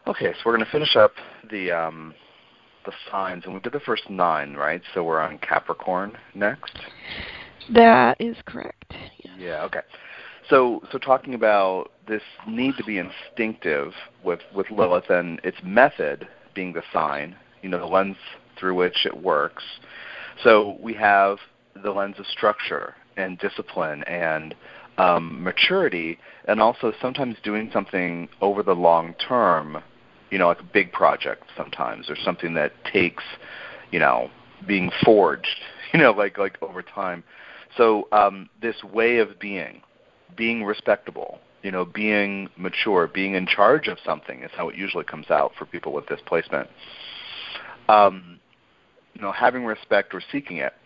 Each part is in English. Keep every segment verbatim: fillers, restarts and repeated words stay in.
Okay, so we're going to finish up the um, the signs, and we did the first nine, right? So we're on Capricorn next. That is correct. Yes. Yeah. Okay. So, so talking about this need to be instinctive with with Lilith and its method being the sign, you know, the lens through which it works. So we have the lens of structure and discipline and um, maturity, and also sometimes doing something over the long term, you know, like a big project sometimes, or something that takes, you know, being forged, you know, like like over time. So um, this way of being, being respectable, you know, being mature, being in charge of something is how it usually comes out for people with this placement. Um, you know, having respect or seeking it.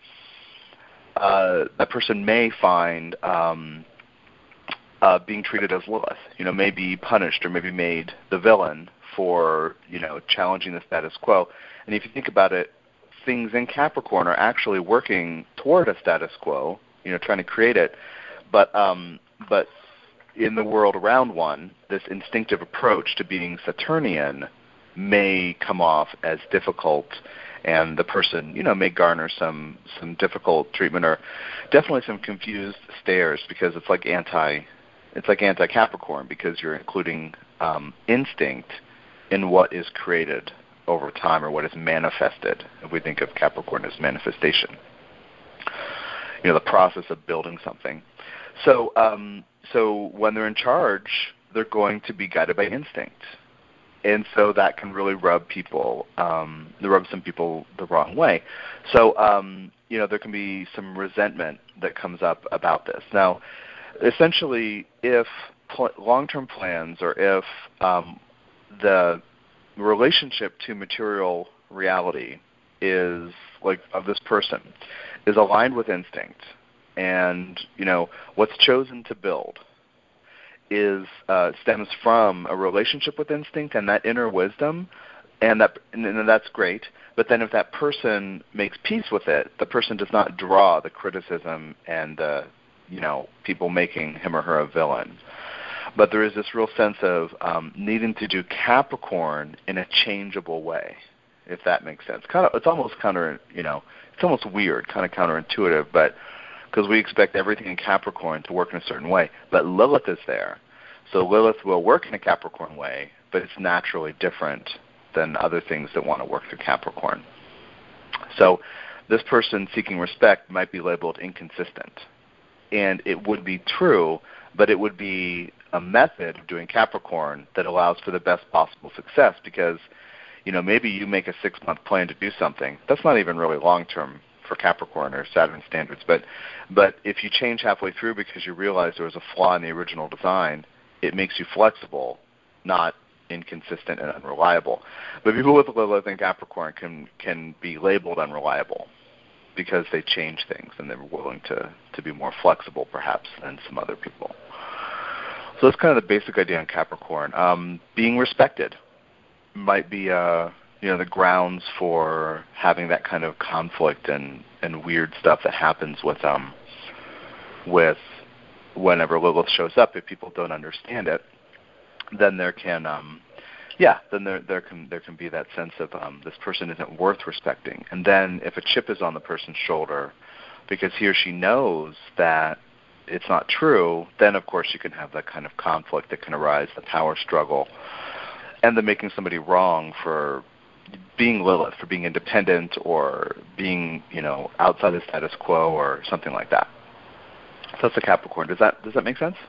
Uh, that person may find um, uh, being treated as Lilith, you know, may be punished or maybe made the villain for, you know, challenging the status quo. And if you think about it, things in Capricorn are actually working toward a status quo, you know, trying to create it. But um, but in the world around one, this instinctive approach to being Saturnian may come off as difficult, and the person, you know, may garner some some difficult treatment or definitely some confused stares, because it's like anti it's like anti Capricorn, because you're including um, instinct in what is created over time or what is manifested. If we think of Capricorn as manifestation, you know, the process of building something. So um, so when they're in charge, they're going to be guided by instinct. And so that can really rub people, um, rub some people the wrong way. So, um, you know, there can be some resentment that comes up about this. Now, essentially, if pl- long-term plans or if um, the relationship to material reality is, like, of this person, is aligned with instinct, and, you know, what's chosen to build is uh, stems from a relationship with instinct and that inner wisdom, and that and, and that's great. But then, if that person makes peace with it, the person does not draw the criticism and the, you know, people making him or her a villain. But there is this real sense of um, needing to do Capricorn in a changeable way, if that makes sense. Kind of, it's almost counter, you know, it's almost weird, kind of counterintuitive, but because we expect everything in Capricorn to work in a certain way. But Lilith is there. So Lilith will work in a Capricorn way, but it's naturally different than other things that want to work through Capricorn. So this person seeking respect might be labeled inconsistent. And it would be true, but it would be a method of doing Capricorn that allows for the best possible success, because, you know, maybe you make a six-month plan to do something. That's not even really long-term for Capricorn or Saturn standards, but but if you change halfway through because you realize there was a flaw in the original design, it makes you flexible, not inconsistent and unreliable. But people with Lilith and Capricorn can can be labeled unreliable because they change things and they're willing to, to be more flexible perhaps than some other people. So that's kind of the basic idea on Capricorn. Um, being respected might be uh, you know, the grounds for having that kind of conflict and, and weird stuff that happens with um with whenever Lilith shows up. If people don't understand it, then there can um yeah then there there can there can be that sense of um this person isn't worth respecting. And then if a chip is on the person's shoulder because he or she knows that it's not true, then of course you can have that kind of conflict that can arise, the power struggle, and the making somebody wrong for being Lilith, for being independent or being, you know, outside the status quo or something like that. So that's a Capricorn. Does that does that make sense?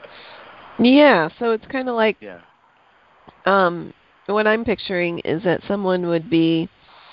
Yeah, so it's kind of like, yeah. um, what I'm picturing is that someone would be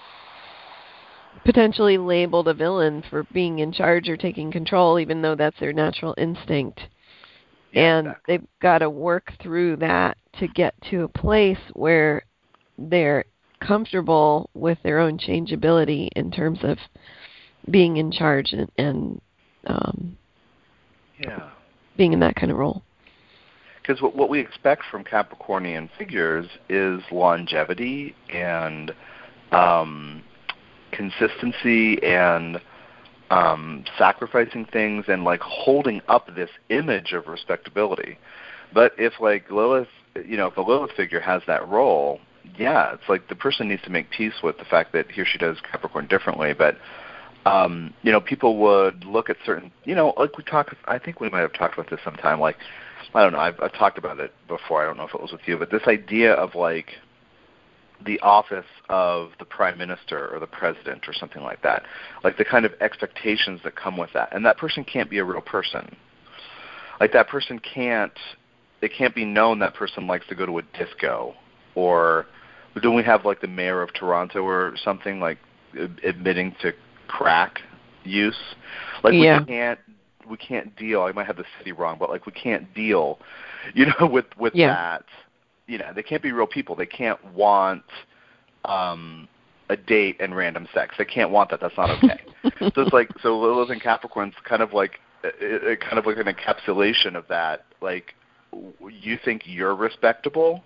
potentially labeled a villain for being in charge or taking control, even though that's their natural instinct. Yeah, and exactly. they've got to work through that to get to a place where they're comfortable with their own changeability in terms of being in charge and, and um, yeah. being in that kind of role. Because what, what we expect from Capricornian figures is longevity and um, consistency and um, sacrificing things and like holding up this image of respectability. But if like Lilith you know, if a Lilith figure has that role, yeah, it's like the person needs to make peace with the fact that he or she does Capricorn differently. But, um, you know, people would look at certain, you know, like we talked, I think we might have talked about this sometime, like, I don't know, I've, I've talked about it before, I don't know if it was with you, but this idea of, like, the office of the prime minister or the president or something like that, like the kind of expectations that come with that. And that person can't be a real person. Like that person can't, it can't be known that person likes to go to a disco, or don't we have like the mayor of Toronto or something, like admitting to crack use? Like yeah. we can't we can't deal. I might have the city wrong, but like we can't deal, you know, with with yeah. that. You know, they can't be real people. They can't want um, a date and random sex. They can't want that. That's not okay. So it's like, so Lilith and Capricorn's kind of like it, it kind of like an encapsulation of that. Like, you think you're respectable.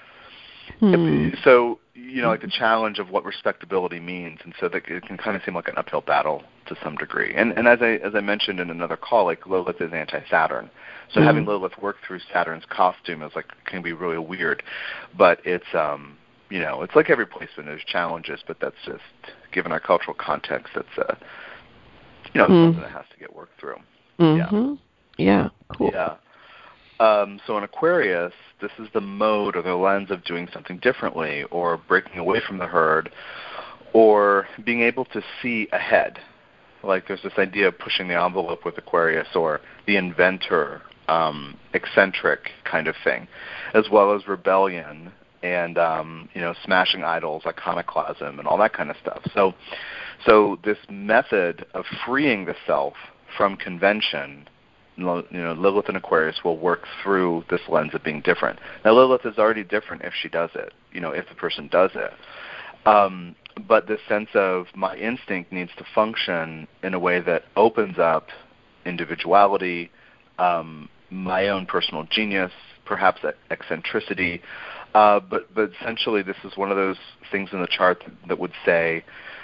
Hmm. So, you know, like the challenge of what respectability means, and so that it can kind of seem like an uphill battle to some degree. And and as I as I mentioned in another call, like Lilith is anti-Saturn, so mm-hmm. having Lilith work through Saturn's costume is like can be really weird, but it's um you know it's like every placement there's challenges, but that's just given our cultural context, that's uh you know mm. something that has to get worked through. Mm-hmm. Yeah. Yeah. Cool. Yeah. Um, so in Aquarius, this is the mode or the lens of doing something differently, or breaking away from the herd, or being able to see ahead. Like there's this idea of pushing the envelope with Aquarius, or the inventor, um, eccentric kind of thing, as well as rebellion and um, you know smashing idols, iconoclasm, and all that kind of stuff. So, so this method of freeing the self from convention, you know, Lilith and Aquarius will work through this lens of being different. Now, Lilith is already different if she does it, you know, if the person does it. Um, but this sense of my instinct needs to function in a way that opens up individuality, um, my own personal genius, perhaps eccentricity. Uh, but, but essentially, this is one of those things in the chart that would say,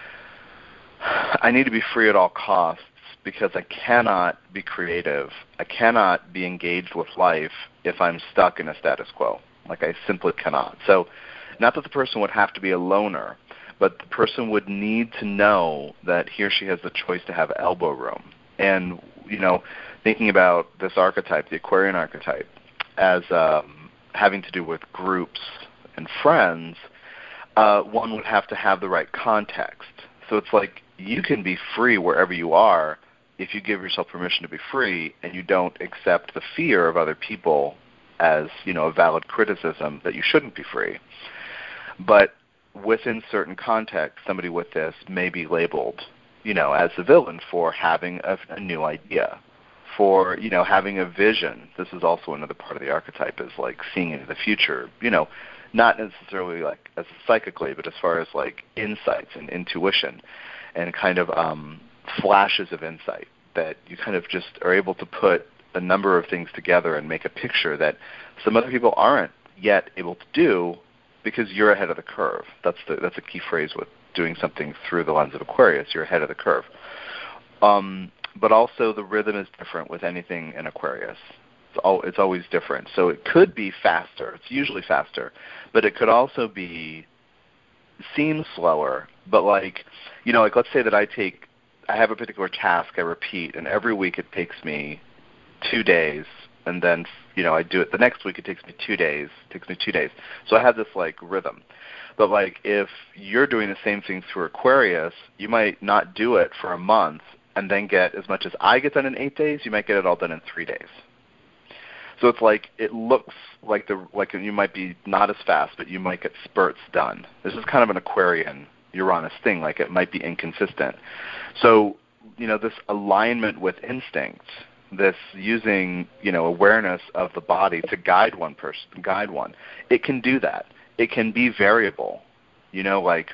I need to be free at all costs, because I cannot be creative. I cannot be engaged with life if I'm stuck in a status quo. Like I simply cannot. So not that the person would have to be a loner, but the person would need to know that he or she has the choice to have elbow room. And, you know, thinking about this archetype, the Aquarian archetype, as um, having to do with groups and friends, uh, one would have to have the right context. So it's like you can be free wherever you are, if you give yourself permission to be free and you don't accept the fear of other people as, you know, a valid criticism that you shouldn't be free. But within certain contexts, somebody with this may be labeled, you know, as a villain for having a, a new idea, for, you know, having a vision. This is also another part of the archetype, is like seeing into the future, you know, not necessarily like as psychically, but as far as like insights and intuition and kind of um, flashes of insight that you kind of just are able to put a number of things together and make a picture that some other people aren't yet able to do because you're ahead of the curve. That's the that's a key phrase with doing something through the lens of Aquarius. You're ahead of the curve. Um, but also the rhythm is different with anything in Aquarius. It's, all, it's always different. So it could be faster. It's usually faster. But it could also be, seem slower. But like, you know, like let's say that I take, I have a particular task I repeat, and every week it takes me two days, and then, you know, I do it the next week, it takes me two days, it takes me two days. So I have this, like, rhythm. But, like, if you're doing the same thing through Aquarius, you might not do it for a month and then get as much as I get done in eight days, you might get it all done in three days. So it's like, it looks like the like you might be not as fast, but you might get spurts done. This is kind of an Aquarian Uranus thing, like it might be inconsistent. So, you know, this alignment with instincts, this using, you know, awareness of the body to guide one person, guide one, it can do that. It can be variable, you know, like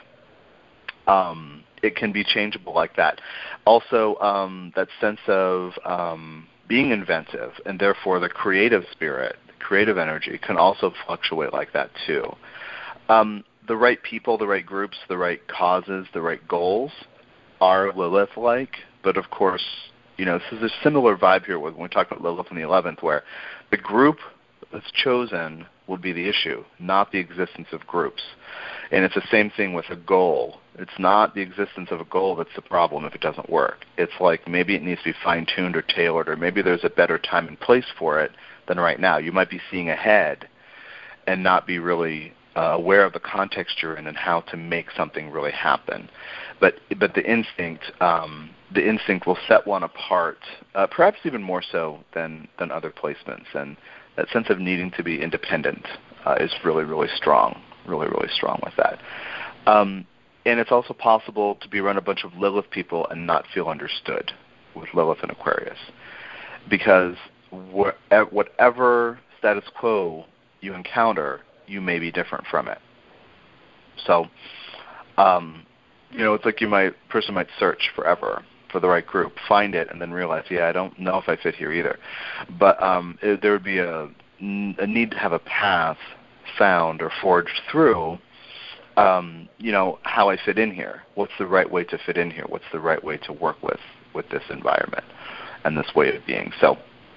um, it can be changeable like that. Also, um, that sense of um, being inventive, and therefore the creative spirit, the creative energy can also fluctuate like that too. Um, the right people, the right groups, the right causes, the right goals are Lilith-like, but of course, you know, this is a similar vibe here when we talk about Lilith in the eleventh, where the group that's chosen would be the issue, not the existence of groups. And it's the same thing with a goal. It's not the existence of a goal that's the problem if it doesn't work. It's like maybe it needs to be fine-tuned or tailored, or maybe there's a better time and place for it than right now. You might be seeing ahead and not be really uh, aware of the context you're in and how to make something really happen. But but the instinct um, the instinct will set one apart, uh, perhaps even more so than, than other placements. And that sense of needing to be independent uh, is really, really strong, really, really strong with that. Um, and it's also possible to be around a bunch of Lilith people and not feel understood with Lilith and Aquarius, because wh- whatever status quo you encounter, you may be different from it. So, um, you know, it's like you might person might search forever for the right group, find it, and then realize, yeah, I don't know if I fit here either. But um, it, there would be a, a need to have a path found or forged through, um, you know, how I fit in here. What's the right way to fit in here? What's the right way to work with, with this environment and this way of being? So,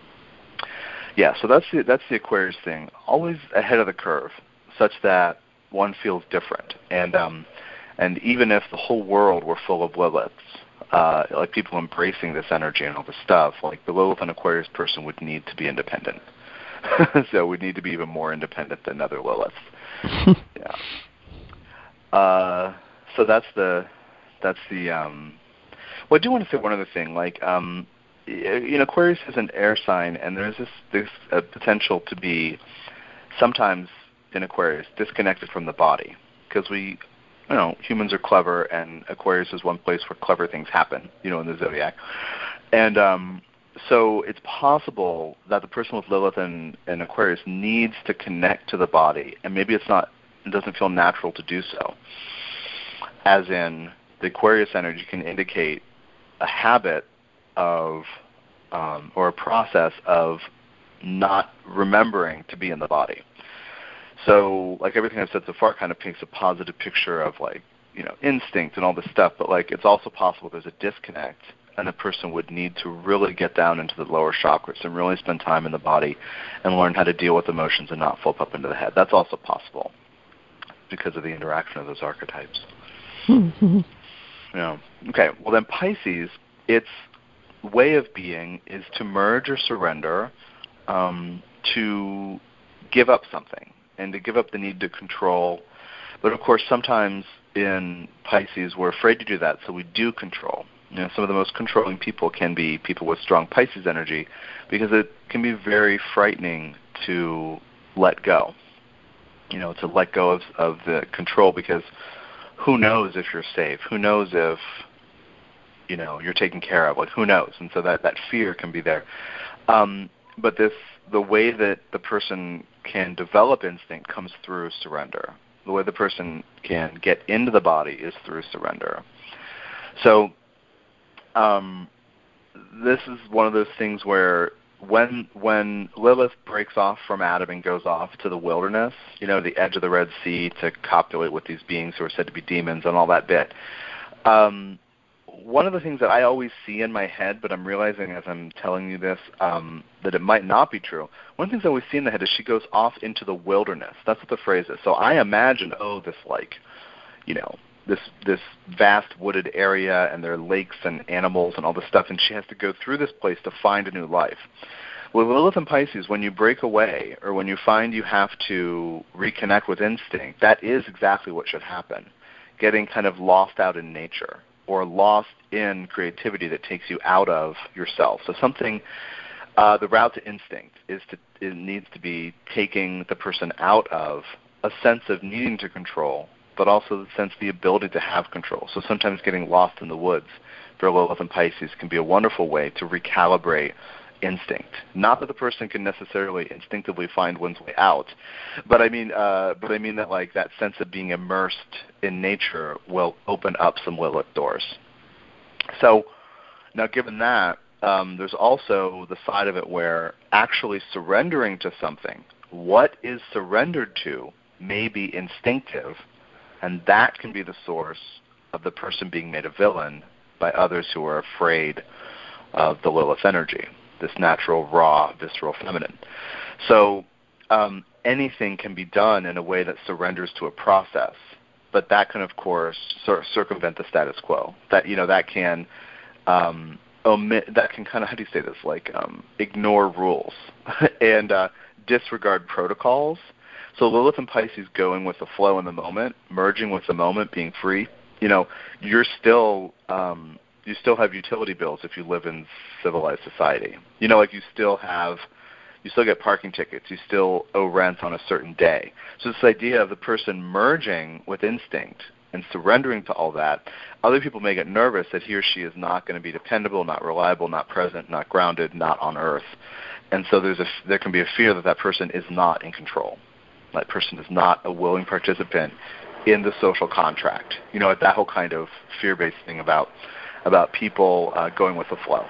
yeah, so that's the, that's the Aquarius thing. Always ahead of the curve, such that one feels different. And um, and even if the whole world were full of Liliths, uh, like people embracing this energy and all this stuff, like the Lilith and Aquarius person would need to be independent. So we'd need to be even more independent than other Liliths. Yeah. Uh, so that's the that's the. Um, well, I do want to say one other thing. Like, um, you know, Aquarius is an air sign, and there's this this uh, potential to be sometimes in Aquarius disconnected from the body, because we, you know, humans are clever, and Aquarius is one place where clever things happen, you know, in the zodiac. And um, so it's possible that the person with Lilith and, and Aquarius needs to connect to the body, and maybe it's not, it doesn't feel natural to do so. As in, the Aquarius energy can indicate a habit of, um, or a process of not remembering to be in the body. So, like everything I've said so far kind of paints a positive picture of, like, you know, instinct and all this stuff, but like it's also possible there's a disconnect, and a person would need to really get down into the lower chakras and really spend time in the body and learn how to deal with emotions and not flip up into the head. That's also possible because of the interaction of those archetypes. Mm-hmm. Yeah. Okay, well then Pisces, its way of being is to merge or surrender, um, to give up something, and to give up the need to control. But of course, sometimes in Pisces, we're afraid to do that, so we do control. You know, some of the most controlling people can be people with strong Pisces energy, because it can be very frightening to let go. You know, to let go of, of the control, because who knows if you're safe? Who knows if, you know, you're taken care of? Like, who knows? And so that, that fear can be there. Um, but this, the way that the person can develop instinct comes through surrender. The way the person can get into the body is through surrender. So um, this is one of those things where when when Lilith breaks off from Adam and goes off to the wilderness, you know, the edge of the Red Sea, to copulate with these beings who are said to be demons and all that bit, um, one of the things that I always see in my head, but I'm realizing as I'm telling you this, um, that it might not be true. One of the things I always see in the head is she goes off into the wilderness. That's what the phrase is. So I imagine, oh, this like, you know, this this vast wooded area, and there are lakes and animals and all this stuff, and she has to go through this place to find a new life. With Lilith and Pisces, when you break away, or when you find you have to reconnect with instinct, that is exactly what should happen. Getting kind of lost out in nature, or lost in creativity that takes you out of yourself. So something, uh, the route to instinct is to it needs to be taking the person out of a sense of needing to control, but also the sense of the ability to have control. So sometimes getting lost in the woods for Lilith and Pisces can be a wonderful way to recalibrate instinct. Not that the person can necessarily instinctively find one's way out, but I mean, uh, but I mean that like that sense of being immersed in nature will open up some Lilith doors. So now, given that, um, there's also the side of it where actually surrendering to something, what is surrendered to may be instinctive, and that can be the source of the person being made a villain by others who are afraid of the Lilith energy, this natural, raw, visceral feminine. So um, anything can be done in a way that surrenders to a process. But that can, of course, sort of circumvent the status quo. That, you know, that can um, omit, that can kind of, how do you say this, like um, ignore rules and uh, disregard protocols. So Lilith and Pisces going with the flow in the moment, merging with the moment, being free. You know, you're still um, you still have utility bills if you live in civilized society. You know, like you still have, you still get parking tickets. You still owe rent on a certain day. So this idea of the person merging with instinct and surrendering to all that, other people may get nervous that he or she is not going to be dependable, not reliable, not present, not grounded, not on earth. And so there's a, there can be a fear that that person is not in control. That person is not a willing participant in the social contract. You know, that whole kind of fear-based thing about about people uh, going with the flow.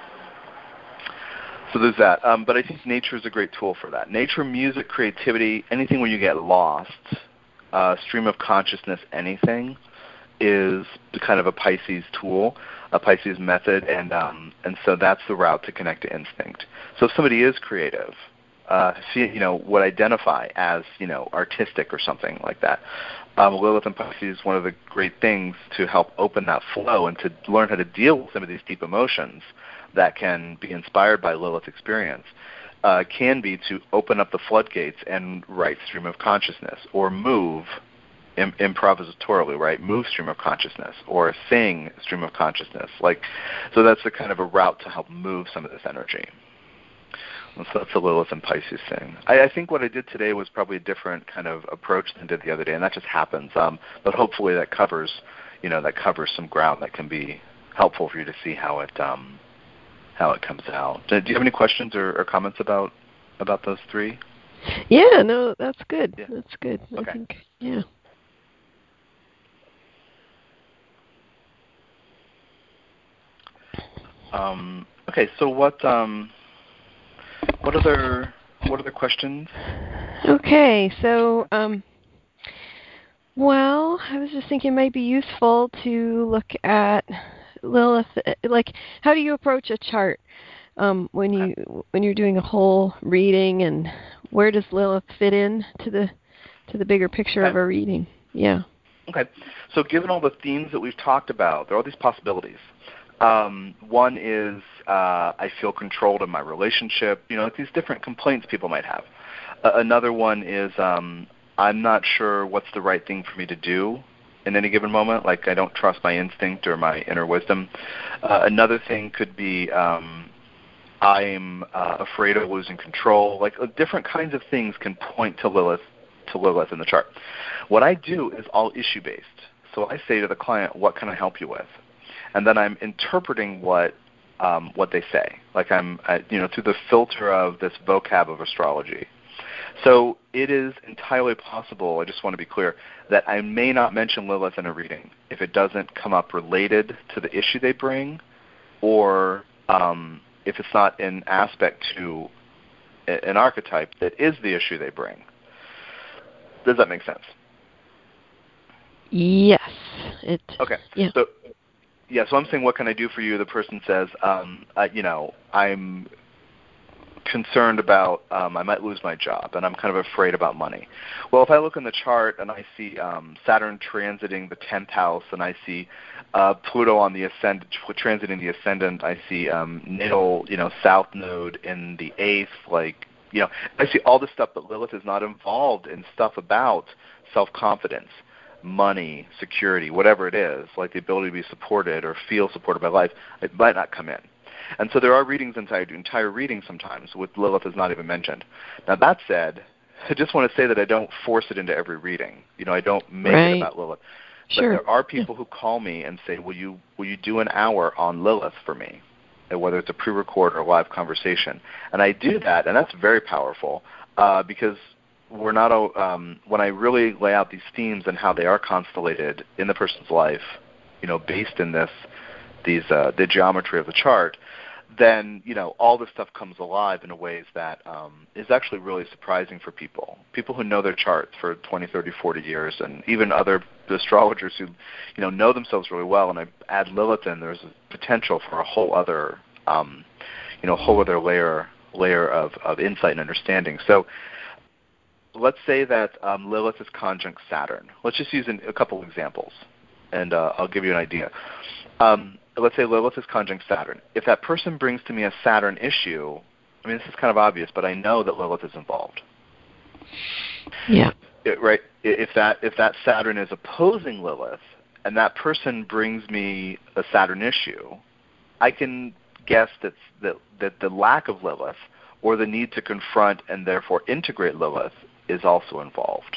So there's that. Um, but I think nature is a great tool for that. Nature, music, creativity, anything where you get lost, uh, stream of consciousness, anything, is kind of a Pisces tool, a Pisces method, and um, and so that's the route to connect to instinct. So if somebody is creative, uh, see, you know, would identify as, you know, artistic or something like that, um, Lilith and Pisces, one of the great things to help open that flow and to learn how to deal with some of these deep emotions that can be inspired by Lilith experience, uh, can be to open up the floodgates and write stream of consciousness, or move im- improvisatorily, right? Move stream of consciousness, or sing stream of consciousness. Like, so that's the kind of a route to help move some of this energy. And so that's the Lilith and Pisces thing. I, I think what I did today was probably a different kind of approach than I did the other day, and that just happens. Um, but hopefully that covers, you know, that covers some ground that can be helpful for you to see how it um, how it comes out. Do you have any questions or, or comments about about those three? Yeah, no, that's good. Yeah. That's good. Okay. I think, yeah. Um, okay, so what um, what other what other questions? Okay, so um, well, I was just thinking it might be useful to look at Lilith. Like, how do you approach a chart um, when you when you're doing a whole reading, and where does Lilith fit in to the to the bigger picture Okay. of a reading? Yeah. Okay, so given all the themes that we've talked about, there are all these possibilities. Um, one is uh, I feel controlled in my relationship. You know, like these different complaints people might have. Uh, another one is um, I'm not sure what's the right thing for me to do in any given moment. Like I don't trust my instinct or my inner wisdom. Uh, another thing could be um, I'm uh, afraid of losing control. Like uh, different kinds of things can point to Lilith, to Lilith in the chart. What I do is all issue-based. So I say to the client, what can I help you with? And then I'm interpreting what um, what they say, like I'm, I, you know, through the filter of this vocab of astrology. So it is entirely possible, I just want to be clear, that I may not mention Lilith in a reading if it doesn't come up related to the issue they bring, or um, if it's not an aspect to an archetype that is the issue they bring. Does that make sense? Yes. It. Okay. Yeah. So, yeah. So I'm saying, what can I do for you? The person says, um, uh, you know, I'm concerned about um, I might lose my job, and I'm kind of afraid about money. Well, if I look in the chart and I see um, Saturn transiting the tenth house, and I see uh, Pluto on the ascendant, transiting the ascendant, I see um, natal, you know, south node in the eighth, like, you know, I see all this stuff, but Lilith is not involved in stuff about self-confidence, money, security, whatever it is, like the ability to be supported or feel supported by life. It might not come in. And so there are readings inside entire readings sometimes with Lilith is not even mentioned. Now that said, I just want to say that I don't force it into every reading. You know, I don't make right. it about Lilith. But sure. there are people who call me and say, "Will you will you do an hour on Lilith for me?" And whether it's a pre-record or a live conversation. And I do that, and that's very powerful uh, because we're not um, when I really lay out these themes and how they are constellated in the person's life, you know, based in this these uh, the geometry of the chart, then, you know, all this stuff comes alive in a ways that um, is actually really surprising for people. People who know their charts for twenty, thirty, forty years, and even other astrologers who, you know, know themselves really well, and I add Lilith in, there's a potential for a whole other, um, you know, whole other layer layer of, of insight and understanding. So let's say that um, Lilith is conjunct Saturn. Let's just use an, a couple of examples, and uh, I'll give you an idea. Um, let's say Lilith is conjunct Saturn. If that person brings to me a Saturn issue, I mean, this is kind of obvious, but I know that Lilith is involved. Yeah. It, right. If that if that Saturn is opposing Lilith, and that person brings me a Saturn issue, I can guess that that that the lack of Lilith, or the need to confront and therefore integrate Lilith, is also involved.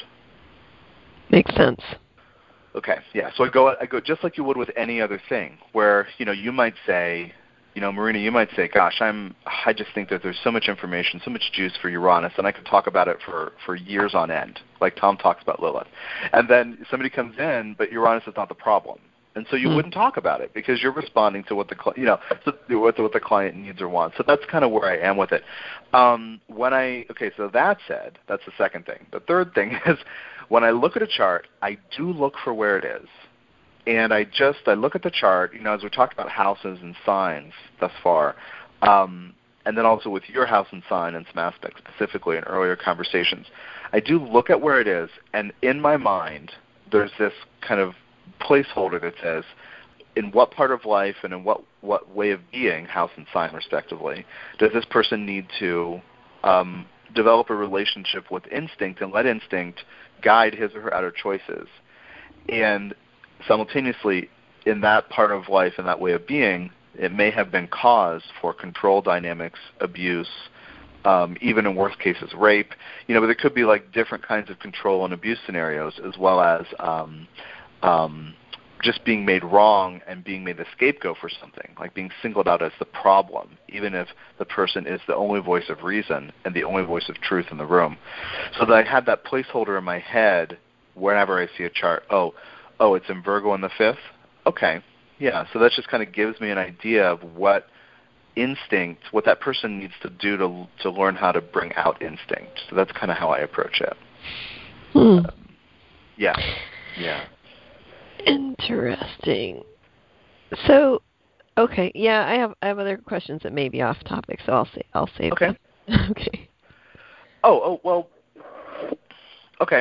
Makes sense. Okay, yeah. So I go, I go just like you would with any other thing, where you know you might say, you know, Marina, you might say, "Gosh, I'm, I just think that there's so much information, so much juice for Uranus, and I could talk about it for for years on end, like Tom talks about Lilith." And then somebody comes in, but Uranus is not the problem, and so you mm. wouldn't talk about it because you're responding to what the you know so what, what the client needs or wants. So that's kind of where I am with it. Um, when I okay, so that said, that's the second thing. The third thing is, when I look at a chart, I do look for where it is. And I just, I look at the chart, you know, as we talked about houses and signs thus far, um, and then also with your house and sign and some aspects specifically in earlier conversations, I do look at where it is, and in my mind, there's this kind of placeholder that says, in what part of life and in what, what way of being, house and sign respectively, does this person need to um, develop a relationship with instinct and let instinct guide his or her outer choices. And simultaneously, in that part of life and that way of being, it may have been cause for control dynamics, abuse, um, even in worst cases, rape. You know, but there could be like different kinds of control and abuse scenarios, as well as um, um, just being made wrong and being made the scapegoat for something, like being singled out as the problem, even if the person is the only voice of reason and the only voice of truth in the room. So that I had that placeholder in my head whenever I see a chart. Oh, oh, it's in Virgo on the fifth? Okay, yeah. So that just kind of gives me an idea of what instinct, what that person needs to do to to learn how to bring out instinct. So that's kind of how I approach it. Hmm. Um, yeah, yeah. Interesting. So, okay, yeah, I have I have other questions that may be off topic, so I'll say I'll save okay. them. Okay. Oh, oh, well. Okay.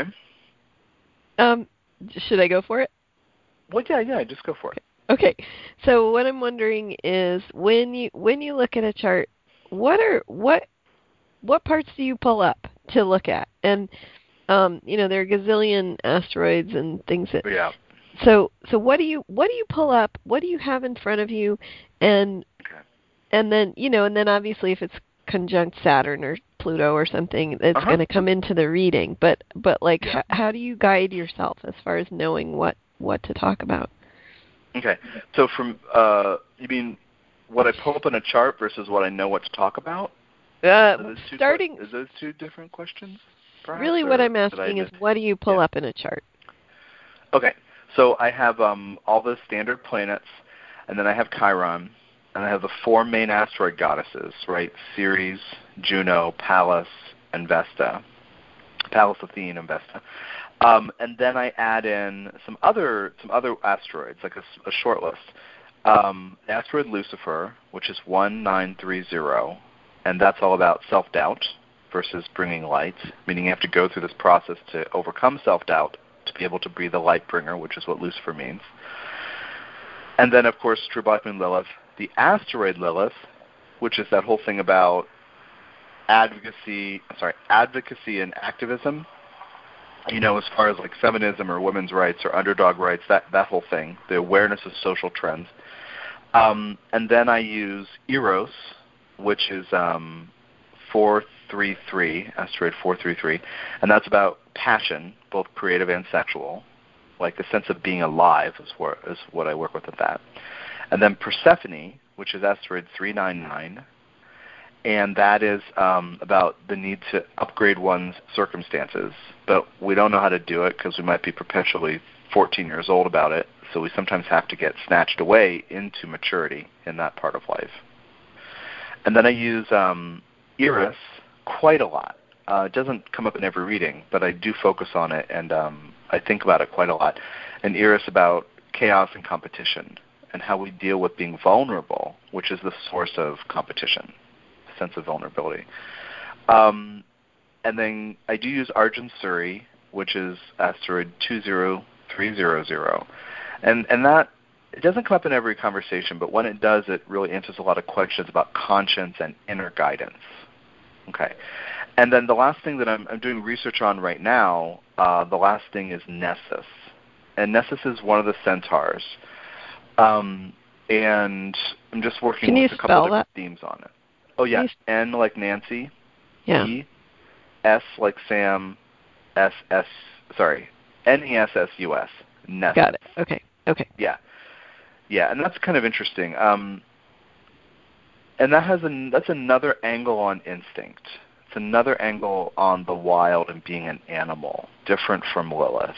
Um, should I go for it? Well, yeah, yeah, just go for it. Okay. So what I'm wondering is, when you when you look at a chart, what are what what parts do you pull up to look at? And um, you know, there are a gazillion asteroids and things that. Yeah. So so what do you what do you pull up? What do you have in front of you? And okay. and then you know, and then obviously if it's conjunct Saturn or Pluto or something, it's uh-huh. going to come into the reading. But but like, yeah. h- how do you guide yourself as far as knowing what, what to talk about? Okay. So from uh, you mean what I pull up in a chart versus what I know what to talk about? Uh, starting. Que- is those two different questions? Perhaps, really, what I'm asking is, what do you pull yeah. up in a chart? Okay. So I have um, all the standard planets, and then I have Chiron, and I have the four main asteroid goddesses, right? Ceres, Juno, Pallas, and Vesta. Pallas, Athene, and Vesta. Um, and then I add in some other some other asteroids, like a, a short list. Um, the asteroid Lucifer, which is one nine three zero, and that's all about self-doubt versus bringing light, meaning you have to go through this process to overcome self-doubt to be able to be the light bringer, which is what Lucifer means. And then, of course, True Black Moon Lilith, the asteroid Lilith, which is that whole thing about advocacy, sorry, advocacy and activism. You know, as far as like feminism or women's rights or underdog rights, that, that whole thing, the awareness of social trends. Um, and then I use Eros, which is um, four three three, asteroid four three three, and that's about passion, both creative and sexual, like the sense of being alive is what, is what I work with at that. And then Persephone, which is asteroid three nine nine, and that is um, about the need to upgrade one's circumstances. But we don't know how to do it because we might be perpetually fourteen years old about it, so we sometimes have to get snatched away into maturity in that part of life. And then I use um, Eris quite a lot. Uh, it doesn't come up in every reading, but I do focus on it, and um, I think about it quite a lot. And Eris about chaos and competition, and how we deal with being vulnerable, which is the source of competition, sense of vulnerability. Um, and then I do use Argent Suri, which is asteroid two zero three zero zero. And, and that, it doesn't come up in every conversation, but when it does, it really answers a lot of questions about conscience and inner guidance. Okay. And then the last thing that I'm, I'm doing research on right now, uh, the last thing is Nessus. And Nessus is one of the centaurs. Um, and I'm just working Can with you a couple spell of that? themes on it. Oh, yeah. You... N like Nancy. Yeah. E. S like Sam. S S. Sorry. N E S S U S. Nessus. Got it. Okay. Okay. Yeah. Yeah, and that's kind of interesting. Um, and that has an, that's another angle on instinct. It's another angle on the wild and being an animal, different from Lilith.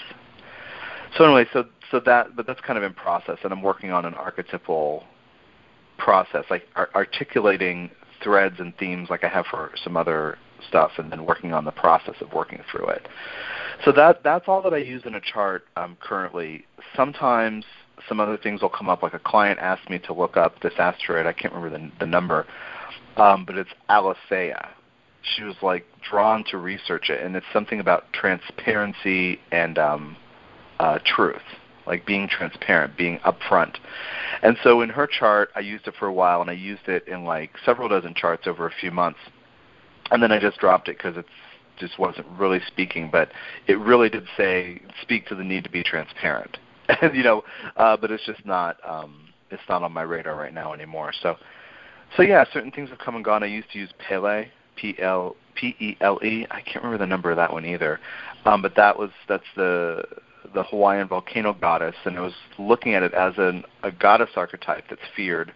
So anyway, so so that, but that's kind of in process, and I'm working on an archetypal process, like ar- articulating threads and themes, like I have for some other stuff, and then working on the process of working through it. So that that's all that I use in a chart um, currently. Sometimes some other things will come up, like a client asked me to look up this asteroid. I can't remember the, the number, um, but it's Alethea. She was like drawn to research it, and it's something about transparency and um, uh, truth, like being transparent, being upfront. And so in her chart, I used it for a while, and I used it in like several dozen charts over a few months, and then I just dropped it because it's just wasn't really speaking, but it really did say speak to the need to be transparent. And, you know, uh, but it's just not um, it's not on my radar right now anymore. So, so yeah, certain things have come and gone. I used to use Pele, P L P E L E. I can't remember the number of that one either, um, but that was that's the the Hawaiian volcano goddess, and I was looking at it as an, a goddess archetype that's feared,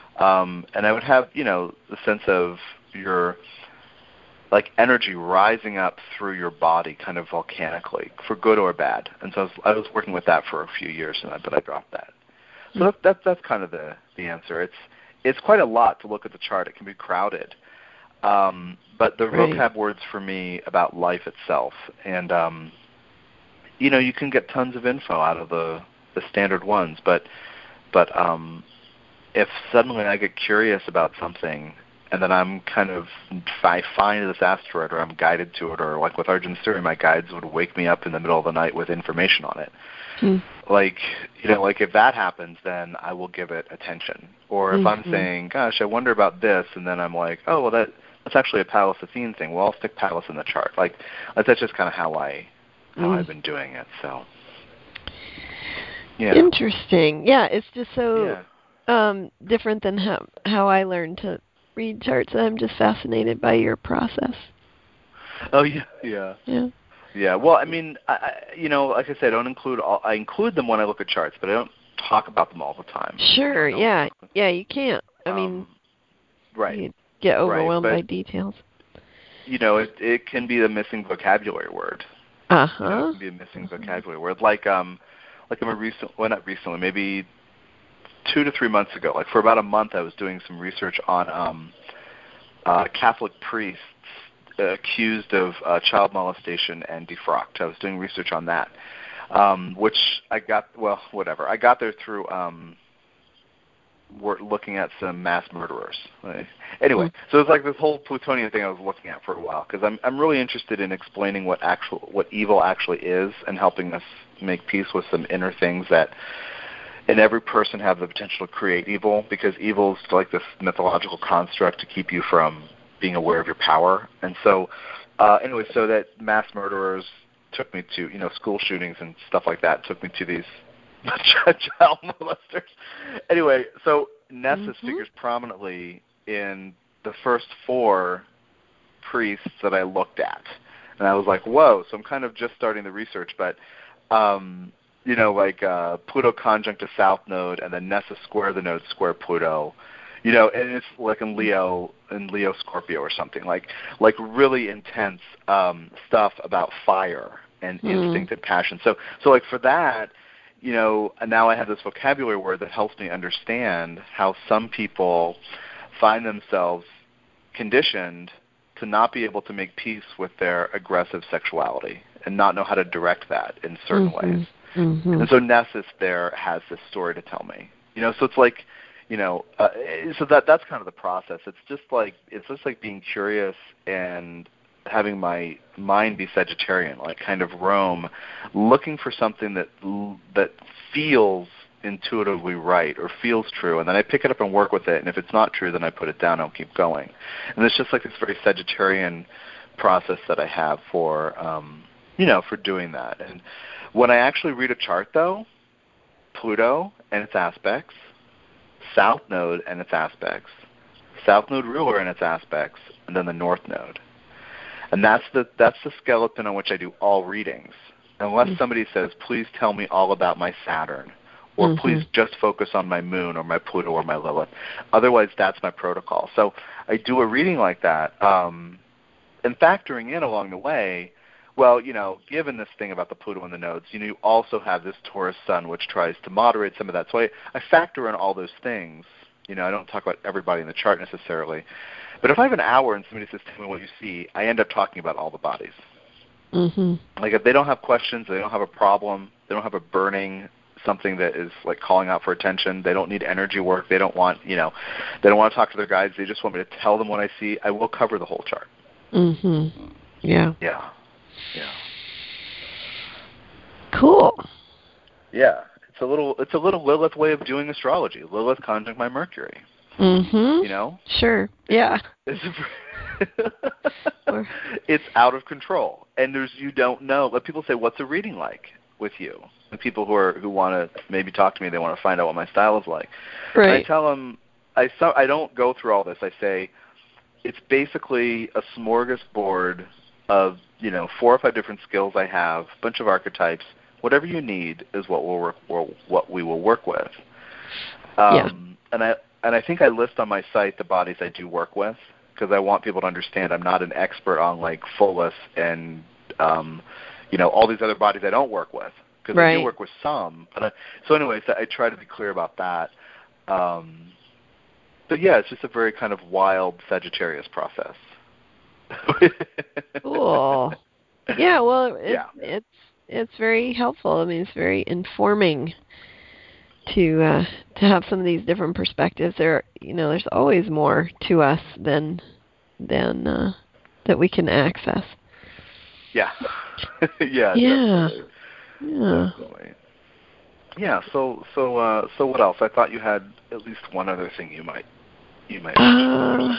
um, and I would have you know the sense of your like energy rising up through your body kind of volcanically, for good or bad. And so I was, I was working with that for a few years, and I, but I dropped that. So mm-hmm. that, that, that's kind of the, the answer. It's it's quite a lot to look at the chart. It can be crowded. Um, but the right. vocab words for me about life itself. And, um, you know, you can get tons of info out of the, the standard ones, but, but um, if suddenly I get curious about something, and then I'm kind of, I find this asteroid, or I'm guided to it, or like with Argent Suri, my guides would wake me up in the middle of the night with information on it. Hmm. Like, you know, like if that happens, then I will give it attention. Or if mm-hmm. I'm saying, gosh, I wonder about this, and then I'm like, oh, well, that that's actually a Pallas Athene thing. Well, I'll stick Pallas in the chart. Like, that's just kind of how I, how mm. I've been doing it. So, yeah. Interesting. Yeah, it's just so yeah. um, different than how how I learned to read charts. I'm just fascinated by your process. Oh yeah, yeah, yeah, yeah. Well, I mean, I, I, you know, like I said, I don't include all. I include them when I look at charts, but I don't talk about them all the time. Sure. Yeah. Yeah. You can't. I um, mean, right. You get overwhelmed right, by details. You know, it it can be the missing vocabulary word. Uh huh. You know, it can be a missing mm-hmm. vocabulary word. Like um, like I'm a recent, well, not recently, maybe two to three months ago. Like for about a month, I was doing some research on um, uh, Catholic priests uh, accused of uh, child molestation and defrocked. I was doing research on that, um, which I got. Well, whatever. I got there through. Um, we're looking at some mass murderers. Anyway, so it's like this whole plutonian thing I was looking at for a while, because I'm I'm really interested in explaining what actual what evil actually is, and helping us make peace with some inner things that in every person have the potential to create evil, because evil is like this mythological construct to keep you from being aware of your power. And so uh, anyway, so that mass murderers took me to, you know, school shootings and stuff like that, took me to these child molesters. Anyway, so Nessus mm-hmm. figures prominently in the first four priests that I looked at. And I was like, whoa, so I'm kind of just starting the research, but, um, you know, like uh, Pluto conjunct a South Node, and then Nessus square the node square Pluto. You know, and it's like in Leo, in Leo Scorpio or something, like like really intense um, stuff about fire and mm. instinct and passion. So, so like for that, you know, now I have this vocabulary word that helps me understand how some people find themselves conditioned to not be able to make peace with their aggressive sexuality and not know how to direct that in certain mm-hmm. ways. Mm-hmm. And so Nessus there has this story to tell me. You know, so it's like, you know, uh, so that that's kind of the process. It's just like it's just like being curious and having my mind be Sagittarian, like kind of roam, looking for something that that feels intuitively right or feels true, and then I pick it up and work with it, and if it's not true, then I put it down and I'll keep going. And it's just like this very Sagittarian process that I have for, um, you know, for doing that. And when I actually read a chart, though, Pluto and its aspects, South Node and its aspects, South Node ruler and its aspects, and then the North Node. And that's the that's the skeleton on which I do all readings. Unless mm-hmm. somebody says, please tell me all about my Saturn, or mm-hmm. please just focus on my Moon or my Pluto or my Lilith. Otherwise, that's my protocol. So I do a reading like that, um, and factoring in along the way, well, you know, given this thing about the Pluto and the nodes, you know, you also have this Taurus sun, which tries to moderate some of that. So I, I factor in all those things. You know, I don't talk about everybody in the chart necessarily. But if I have an hour and somebody says, tell me what you see, I end up talking about all the bodies. Mm-hmm. Like if they don't have questions, they don't have a problem, they don't have a burning something that is like calling out for attention, they don't need energy work, they don't want, you know, they don't want to talk to their guides, they just want me to tell them what I see, I will cover the whole chart. Mm-hmm. Yeah. Yeah. Yeah. Cool. Yeah. It's a little it's a little Lilith way of doing astrology. Lilith conjunct my Mercury. Mm-hmm. You know? Sure. Yeah. It's, it's out of control. And there's you don't know. But people say, what's a reading like with you? And people who are who want to maybe talk to me, they want to find out what my style is like. Right. And I tell them, I, so, I don't go through all this. I say, it's basically a smorgasbord of, you know, four or five different skills I have, a bunch of archetypes. Whatever you need is what we'll work, what we will work with. Um, yeah. And I and I think I list on my site the bodies I do work with because I want people to understand I'm not an expert on like Pholus and um, you know, all these other bodies I don't work with because right. I do work with some. But I, so anyways, I try to be clear about that. Um, but yeah, it's just a very kind of wild Sagittarius process. Cool. Yeah, well, it, yeah. it's it's very helpful. I mean, it's very informing to uh, to have some of these different perspectives. There, you know, there's always more to us than than uh, that we can access. Yeah. yeah. Yeah. Definitely. Yeah. Definitely. Yeah. So so uh, so what else? I thought you had at least one other thing you might you might. Uh,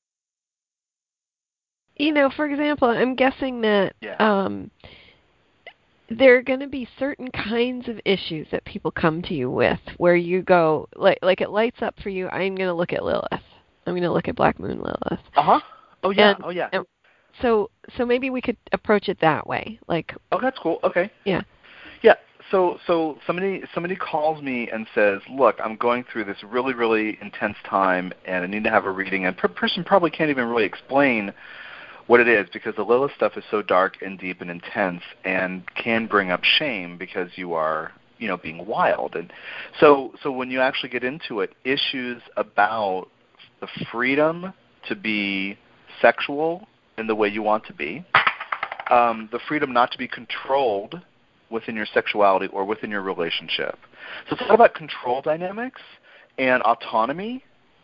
you know, for example, I'm guessing that yeah. um, there are going to be certain kinds of issues that people come to you with where you go, like, like it lights up for you, I'm going to look at Lilith. I'm going to look at Black Moon Lilith. Uh-huh. Oh, yeah. And, oh, yeah. And so so maybe we could approach it that way. Like, oh, that's cool. Okay. Yeah. Yeah. So so somebody somebody calls me and says, look, I'm going through this really, really intense time, and I need to have a reading. And per person probably can't even really explain what it is because the Lilith stuff is so dark and deep and intense and can bring up shame because you are, you know, being wild. And so so when you actually get into it, issues about the freedom to be sexual in the way you want to be, um, the freedom not to be controlled within your sexuality or within your relationship. So it's all about control dynamics and autonomy.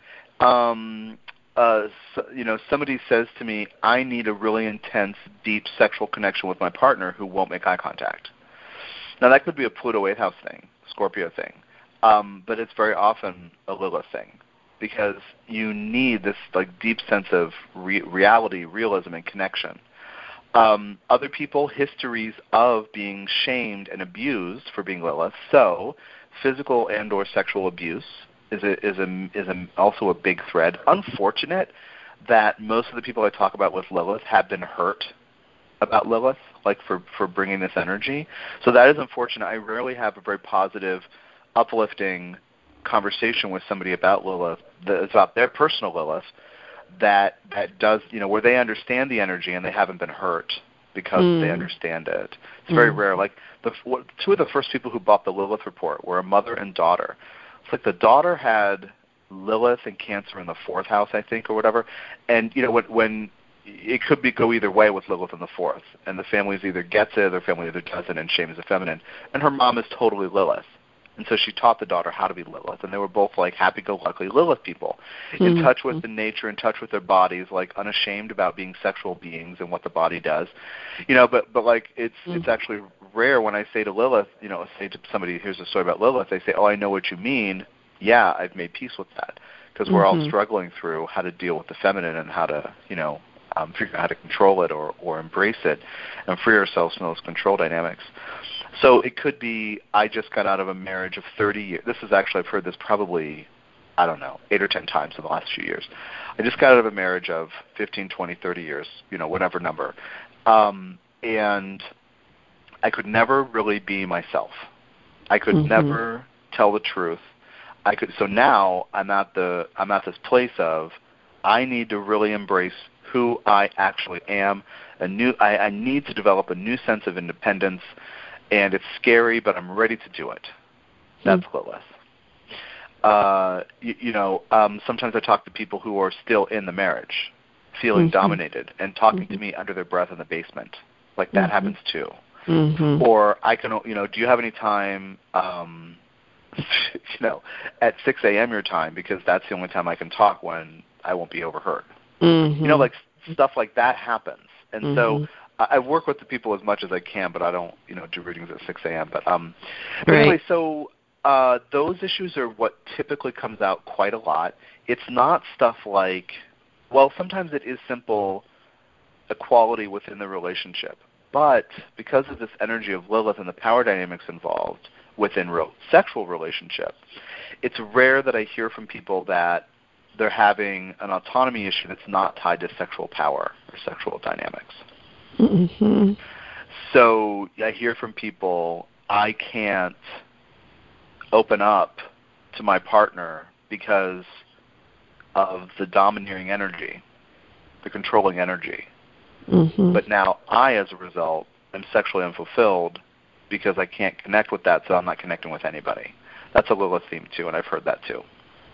Um, Uh, so, you know, somebody says to me, I need a really intense, deep sexual connection with my partner who won't make eye contact. Now, that could be a Pluto eighth house thing, Scorpio thing, um, but it's very often a Lilith thing because you need this like deep sense of re- reality, realism, and connection. Um, other people, histories of being shamed and abused for being Lilith, so physical and or sexual abuse is a, is a, is a, also a big thread. Unfortunate that most of the people I talk about with Lilith have been hurt about Lilith, like for, for bringing this energy. So that is unfortunate. I rarely have a very positive, uplifting conversation with somebody about Lilith, that is about their personal Lilith, that that does, you know, where they understand the energy and they haven't been hurt because mm. they understand it. It's very mm. rare. Like the two of the first people who bought the Lilith report were a mother and daughter. It's like the daughter had Lilith and Cancer in the fourth house, I think, or whatever. And you know, when, when it could be go either way with Lilith in the fourth, and the family either gets it, or the family either doesn't, and shame is a feminine. And her mom is totally Lilith, And so she taught the daughter how to be Lilith, and they were both like happy-go-lucky Lilith people, in Mm-hmm. touch with the nature, in touch with their bodies, like unashamed about being sexual beings and what the body does, you know. But but like it's Mm-hmm. it's actually rare when I say to Lilith, you know, say to somebody, here's a story about Lilith, they say, oh, I know what you mean. Yeah, I've made peace with that, because we're all Mm-hmm. struggling through how to deal with the feminine and how to, you know, um, figure out how to control it or or embrace it and free ourselves from those control dynamics. So it could be, I just got out of a marriage of thirty years. This is actually, I've heard this probably, I don't know, eight or ten times in the last few years. I just got out of a marriage of fifteen, twenty, thirty years, you know, whatever number. Um, and I could never really be myself. I could Mm-hmm. never tell the truth. I could. So now I'm at the I'm at this place of, I need to really embrace who I actually am. A new I, I need to develop a new sense of independence. And it's scary, but I'm ready to do it. That's mm. Lilith. Uh, you, you know, um, sometimes I talk to people who are still in the marriage, feeling mm-hmm. dominated, and talking mm-hmm. to me under their breath in the basement. Like that mm-hmm. happens too. Mm-hmm. Or I can, you know, do you have any time, um, you know, at six a.m. your time, because that's the only time I can talk when I won't be overheard. Mm-hmm. You know, like stuff like that happens. And mm-hmm. so I work with the people as much as I can, but I don't, you know, do readings at six a.m. But, um, but right. anyway, so uh, those issues are what typically comes out quite a lot. It's not stuff like, well, sometimes it is simple equality within the relationship. But because of this energy of Lilith and the power dynamics involved within real sexual relationships, it's rare that I hear from people that they're having an autonomy issue that's not tied to sexual power or sexual dynamics. Mm-hmm. So I hear from people, I can't open up to my partner because of the domineering energy, the controlling energy. Mm-hmm. But now I, as a result, am sexually unfulfilled because I can't connect with that, so I'm not connecting with anybody. That's a Lilith theme, too, and I've heard that, too.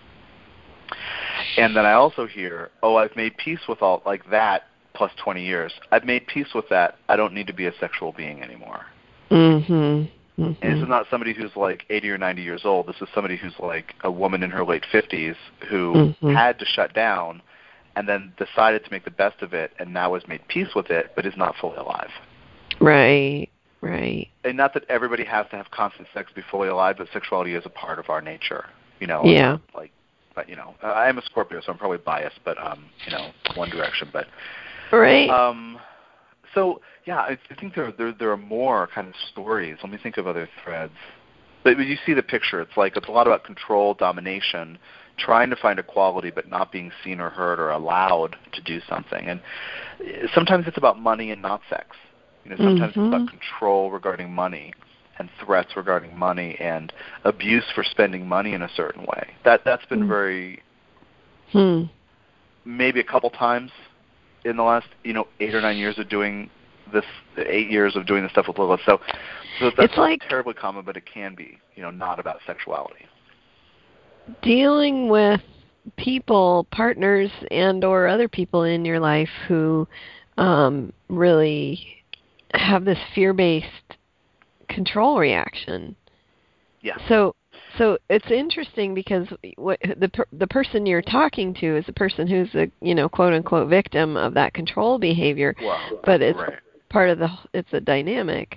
And then I also hear, oh, I've made peace with all, like that, plus twenty years. I've made peace with that. I don't need to be a sexual being anymore. Mm-hmm. Mm-hmm. And this is not somebody who's like eighty or ninety years old. This is somebody who's like a woman in her late fifties who mm-hmm. had to shut down and then decided to make the best of it and now has made peace with it but is not fully alive. Right, right. And not that everybody has to have constant sex to be fully alive, but sexuality is a part of our nature. You know, yeah. like, but you know, I am a Scorpio, so I'm probably biased, but um, you know, one direction, but. Right. Um, so yeah, I, I think there, there there are more kind of stories. Let me think of other threads. But you see the picture. It's like it's a lot about control, domination, trying to find equality, but not being seen or heard or allowed to do something. And sometimes it's about money and not sex. You know, sometimes mm-hmm. it's about control regarding money and threats regarding money and abuse for spending money in a certain way. That that's been mm. very hmm. maybe a couple times in the last, you know, eight or nine years of doing this, eight years of doing this stuff with Lilith. So, so that's it's not like terribly common, but it can be, you know, not about sexuality. Dealing with people, partners, and or other people in your life who um, really have this fear-based control reaction. Yeah. So, so it's interesting because what, the the person you're talking to is a person who's a you know quote unquote victim of that control behavior, well, but it's right. part of the it's a dynamic.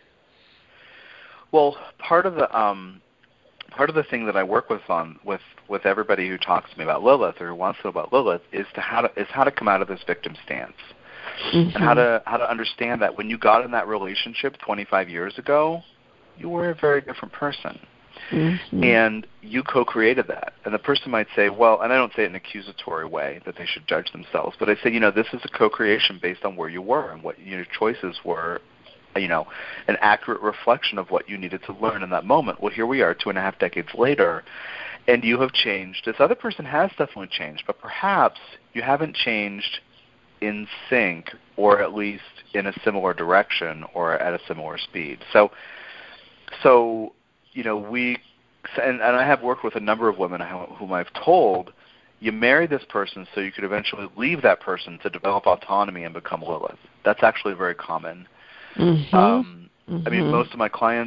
Well, part of the um, part of the thing that I work with on with, with everybody who talks to me about Lilith or who wants to know about Lilith is to how to is how to come out of this victim stance. Mm-hmm. And how to how to understand that when you got in that relationship twenty-five years ago, you were a very different person. Mm-hmm. And you co-created that. And the person might say, well, and I don't say it in an accusatory way that they should judge themselves, but I say, you know, this is a co-creation based on where you were and what your choices were, you know, an accurate reflection of what you needed to learn in that moment. Well, here we are two and a half decades later, and you have changed. This other person has definitely changed, but perhaps you haven't changed in sync or at least in a similar direction or at a similar speed. So, so you know, we, and, and I have worked with a number of women whom I've told, you marry this person so you could eventually leave that person to develop autonomy and become Lilith. That's actually very common. Mm-hmm. Um, mm-hmm. I mean, most of my clients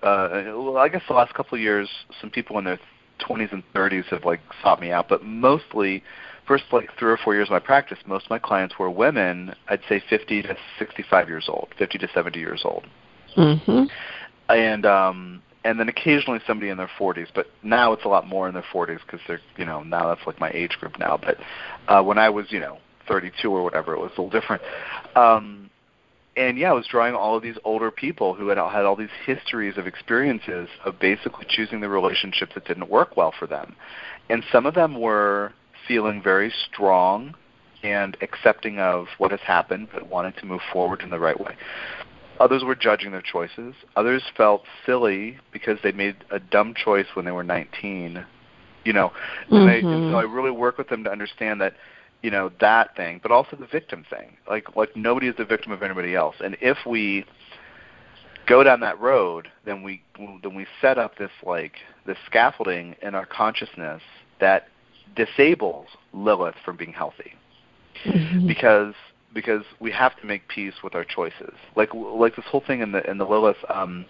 uh, well, I guess the last couple of years, some people in their twenties and thirties have like sought me out, but mostly, first like three or four years of my practice, most of my clients were women. I'd say fifty to sixty-five years old, fifty to seventy years old, mm-hmm. and um, and then occasionally somebody in their forties. But now it's a lot more in their forties because they're, you know, now that's like my age group now. But uh, when I was, you know, thirty-two or whatever, it was a little different. Um, And yeah, I was drawing all of these older people who had had all these histories of experiences of basically choosing the relationships that didn't work well for them. And some of them were feeling very strong and accepting of what has happened, but wanting to move forward in the right way. Others were judging their choices. Others felt silly because they made a dumb choice when they were nineteen. You know, and, mm-hmm. they, and so I really work with them to understand that, you know, that thing, but also the victim thing. Like, like nobody is the victim of anybody else. And if we go down that road, then we then we set up this like this scaffolding in our consciousness that disables Lilith from being healthy, mm-hmm. because because we have to make peace with our choices. Like like this whole thing in the in the Lilith um,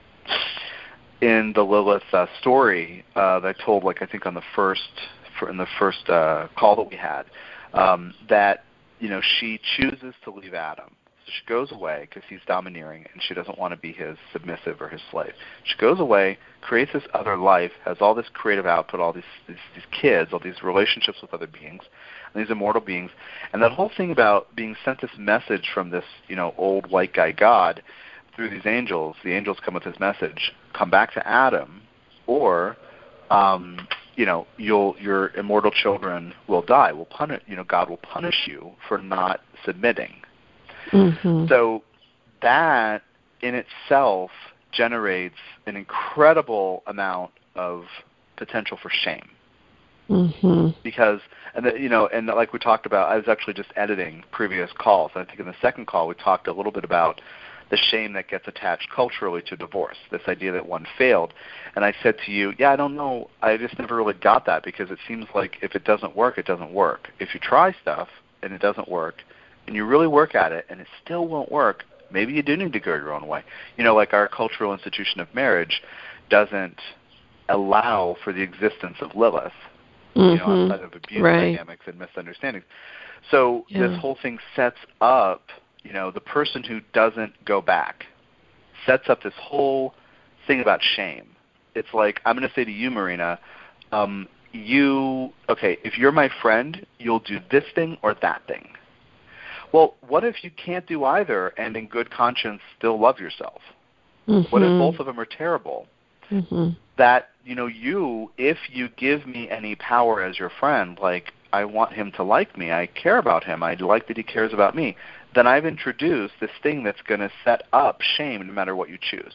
in the Lilith uh, story uh, that I told, like I think on the first for, in the first uh, call that we had. Um, that, you know, she chooses to leave Adam. So she goes away because he's domineering and she doesn't want to be his submissive or his slave. She goes away, creates this other life, has all this creative output, all these, these, these kids, all these relationships with other beings, and these immortal beings. And that whole thing about being sent this message from this, you know, old white guy God through these angels, the angels come with this message, come back to Adam, or... Um, you know, you'll, your immortal children will die. Will punish, you know, God will punish you for not submitting. Mm-hmm. So that in itself generates an incredible amount of potential for shame. Mm-hmm. Because, and the, you know, and like we talked about, I was actually just editing previous calls. I think in the second call we talked a little bit about the shame that gets attached culturally to divorce, this idea that one failed. And I said to you, yeah, I don't know, I just never really got that, because it seems like if it doesn't work, it doesn't work. If you try stuff and it doesn't work, and you really work at it and it still won't work, maybe you do need to go your own way. You know, like our cultural institution of marriage doesn't allow for the existence of Lilith, mm-hmm. you know, outside of abuse right. dynamics and misunderstandings. So yeah. this whole thing sets up, you know, the person who doesn't go back sets up this whole thing about shame. It's like, I'm going to say to you, Marina, um, you, okay, if you're my friend, you'll do this thing or that thing. Well, what if you can't do either and in good conscience still love yourself? Mm-hmm. What if both of them are terrible? Mm-hmm. That, you know, you, if you give me any power as your friend, like I want him to like me, I care about him, I like that he cares about me, then I've introduced this thing that's going to set up shame no matter what you choose.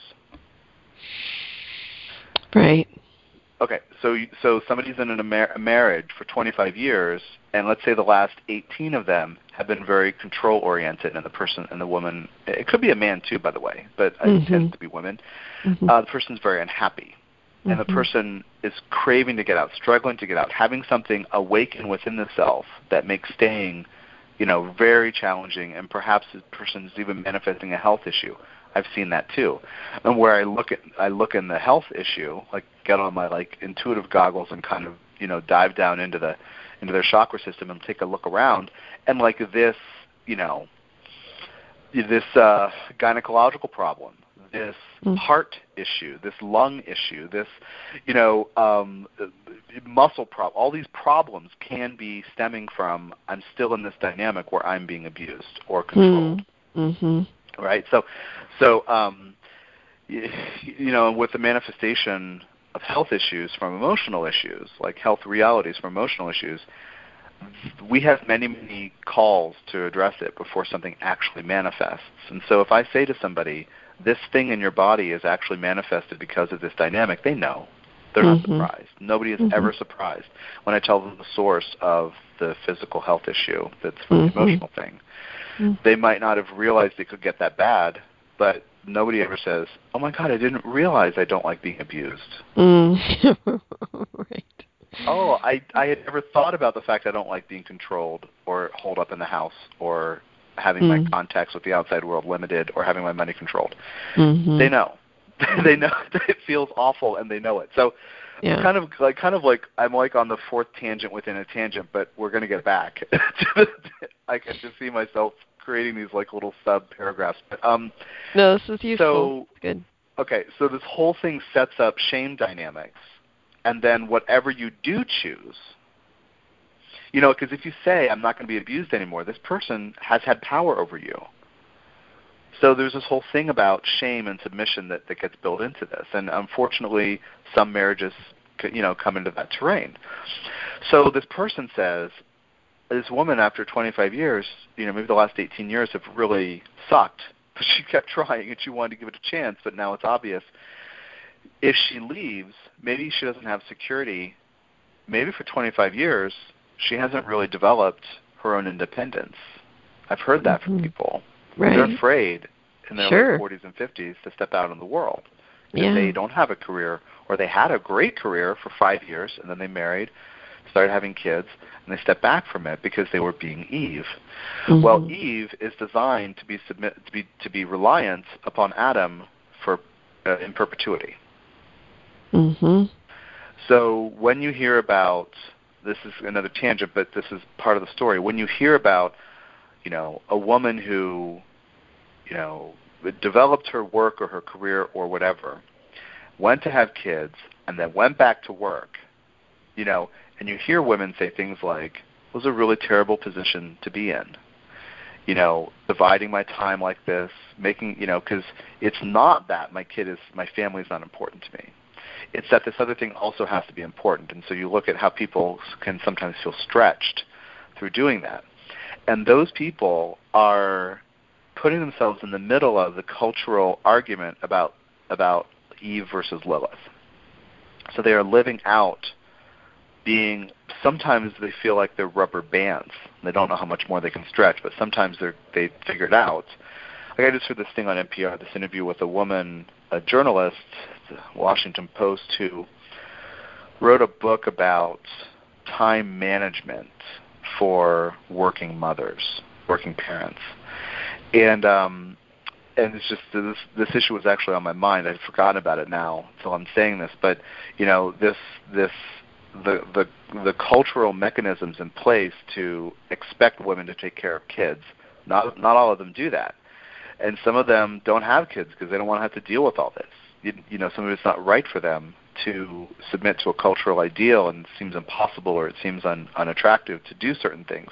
Right. Okay, so so somebody's in a, mar- a marriage for twenty-five years, and let's say the last eighteen of them have been very control-oriented, and the person and the woman, it could be a man too, by the way, but mm-hmm. it tends to be women, mm-hmm. uh, the person's very unhappy. Mm-hmm. And the person is craving to get out, struggling to get out, having something awaken within the self that makes staying, you know, very challenging, and perhaps the person's even manifesting a health issue. I've seen that too. And where I look at, I look in the health issue, like get on my like intuitive goggles and kind of, you know, dive down into the into their chakra system and take a look around, and like this, you know, this uh, gynecological problem, this mm. heart issue, this lung issue, this, you know, um, muscle problem. All these problems can be stemming from I'm still in this dynamic where I'm being abused or controlled. Mm-hmm. Right? So, so um, you, you know, with the manifestation of health issues from emotional issues, like health realities from emotional issues, we have many, many calls to address it before something actually manifests. And so if I say to somebody, this thing in your body is actually manifested because of this dynamic, they know. They're mm-hmm. not surprised. Nobody is mm-hmm. ever surprised when I tell them the source of the physical health issue that's from mm-hmm. the emotional thing. Mm-hmm. They might not have realized it could get that bad, but nobody ever says, oh my God, I didn't realize I don't like being abused. Mm. Right. Oh, I I had never thought about the fact I don't like being controlled or holed up in the house or having mm. my contacts with the outside world limited or having my money controlled. Mm-hmm. They know. they know it feels awful, and they know it. So, yeah. kind of like kind of like I'm like on the fourth tangent within a tangent, but we're going to get back. I can just see myself creating these like little sub paragraphs. But um, no, this is useful. So, it's good. Okay, so this whole thing sets up shame dynamics, and then whatever you do choose, you know, because if you say I'm not going to be abused anymore, this person has had power over you. So there's this whole thing about shame and submission that, that gets built into this, and unfortunately, some marriages, you know, come into that terrain. So this person says, this woman after twenty-five years, you know, maybe the last eighteen years have really sucked, but she kept trying and she wanted to give it a chance, but now it's obvious. If she leaves, maybe she doesn't have security. Maybe for twenty-five years, she hasn't really developed her own independence. I've heard that mm-hmm. from people. Right. They're afraid in their sure. late forties and fifties to step out in the world because yeah. they don't have a career, or they had a great career for five years and then they married, started having kids, and they stepped back from it because they were being Eve. Mm-hmm. Well, Eve is designed to be submit to be to be reliant upon Adam for uh, in perpetuity. Mm-hmm. So when you hear about, this is another tangent, but this is part of the story. When you hear about, you know, a woman who, you know, developed her work or her career or whatever, went to have kids, and then went back to work, you know, and you hear women say things like, it was a really terrible position to be in. You know, dividing my time like this, making, you know, because it's not that my kid is, my family is not important to me. It's that this other thing also has to be important. And so you look at how people can sometimes feel stretched through doing that. And those people are putting themselves in the middle of the cultural argument about about Eve versus Lilith. So they are living out being, sometimes they feel like they're rubber bands. They don't know how much more they can stretch, but sometimes they're, they figure it out. Like I just heard this thing on N P R, this interview with a woman, a journalist, the Washington Post, who wrote a book about time management for working mothers, working parents. And um, and it's just this this issue was actually on my mind. I'd forgotten about it now until I'm saying this. But you know, this this the the the cultural mechanisms in place to expect women to take care of kids. Not not all of them do that, and some of them don't have kids because they don't want to have to deal with all this. You, you know, some of it's not right for them to submit to a cultural ideal, and it seems impossible or it seems un, unattractive to do certain things,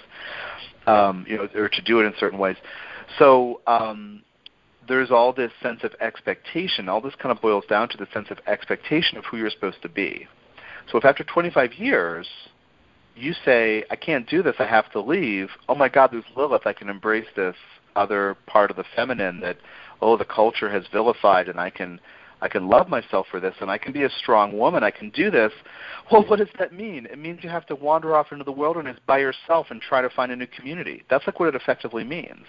um, you know, or to do it in certain ways. So um, there's all this sense of expectation. All this kind of boils down to the sense of expectation of who you're supposed to be. So if after twenty-five years you say, I can't do this, I have to leave, oh my God, there's Lilith, I can embrace this other part of the feminine that, oh, the culture has vilified, and I can I can love myself for this, and I can be a strong woman, I can do this. Well, what does that mean? It means you have to wander off into the wilderness by yourself and try to find a new community. That's like what it effectively means.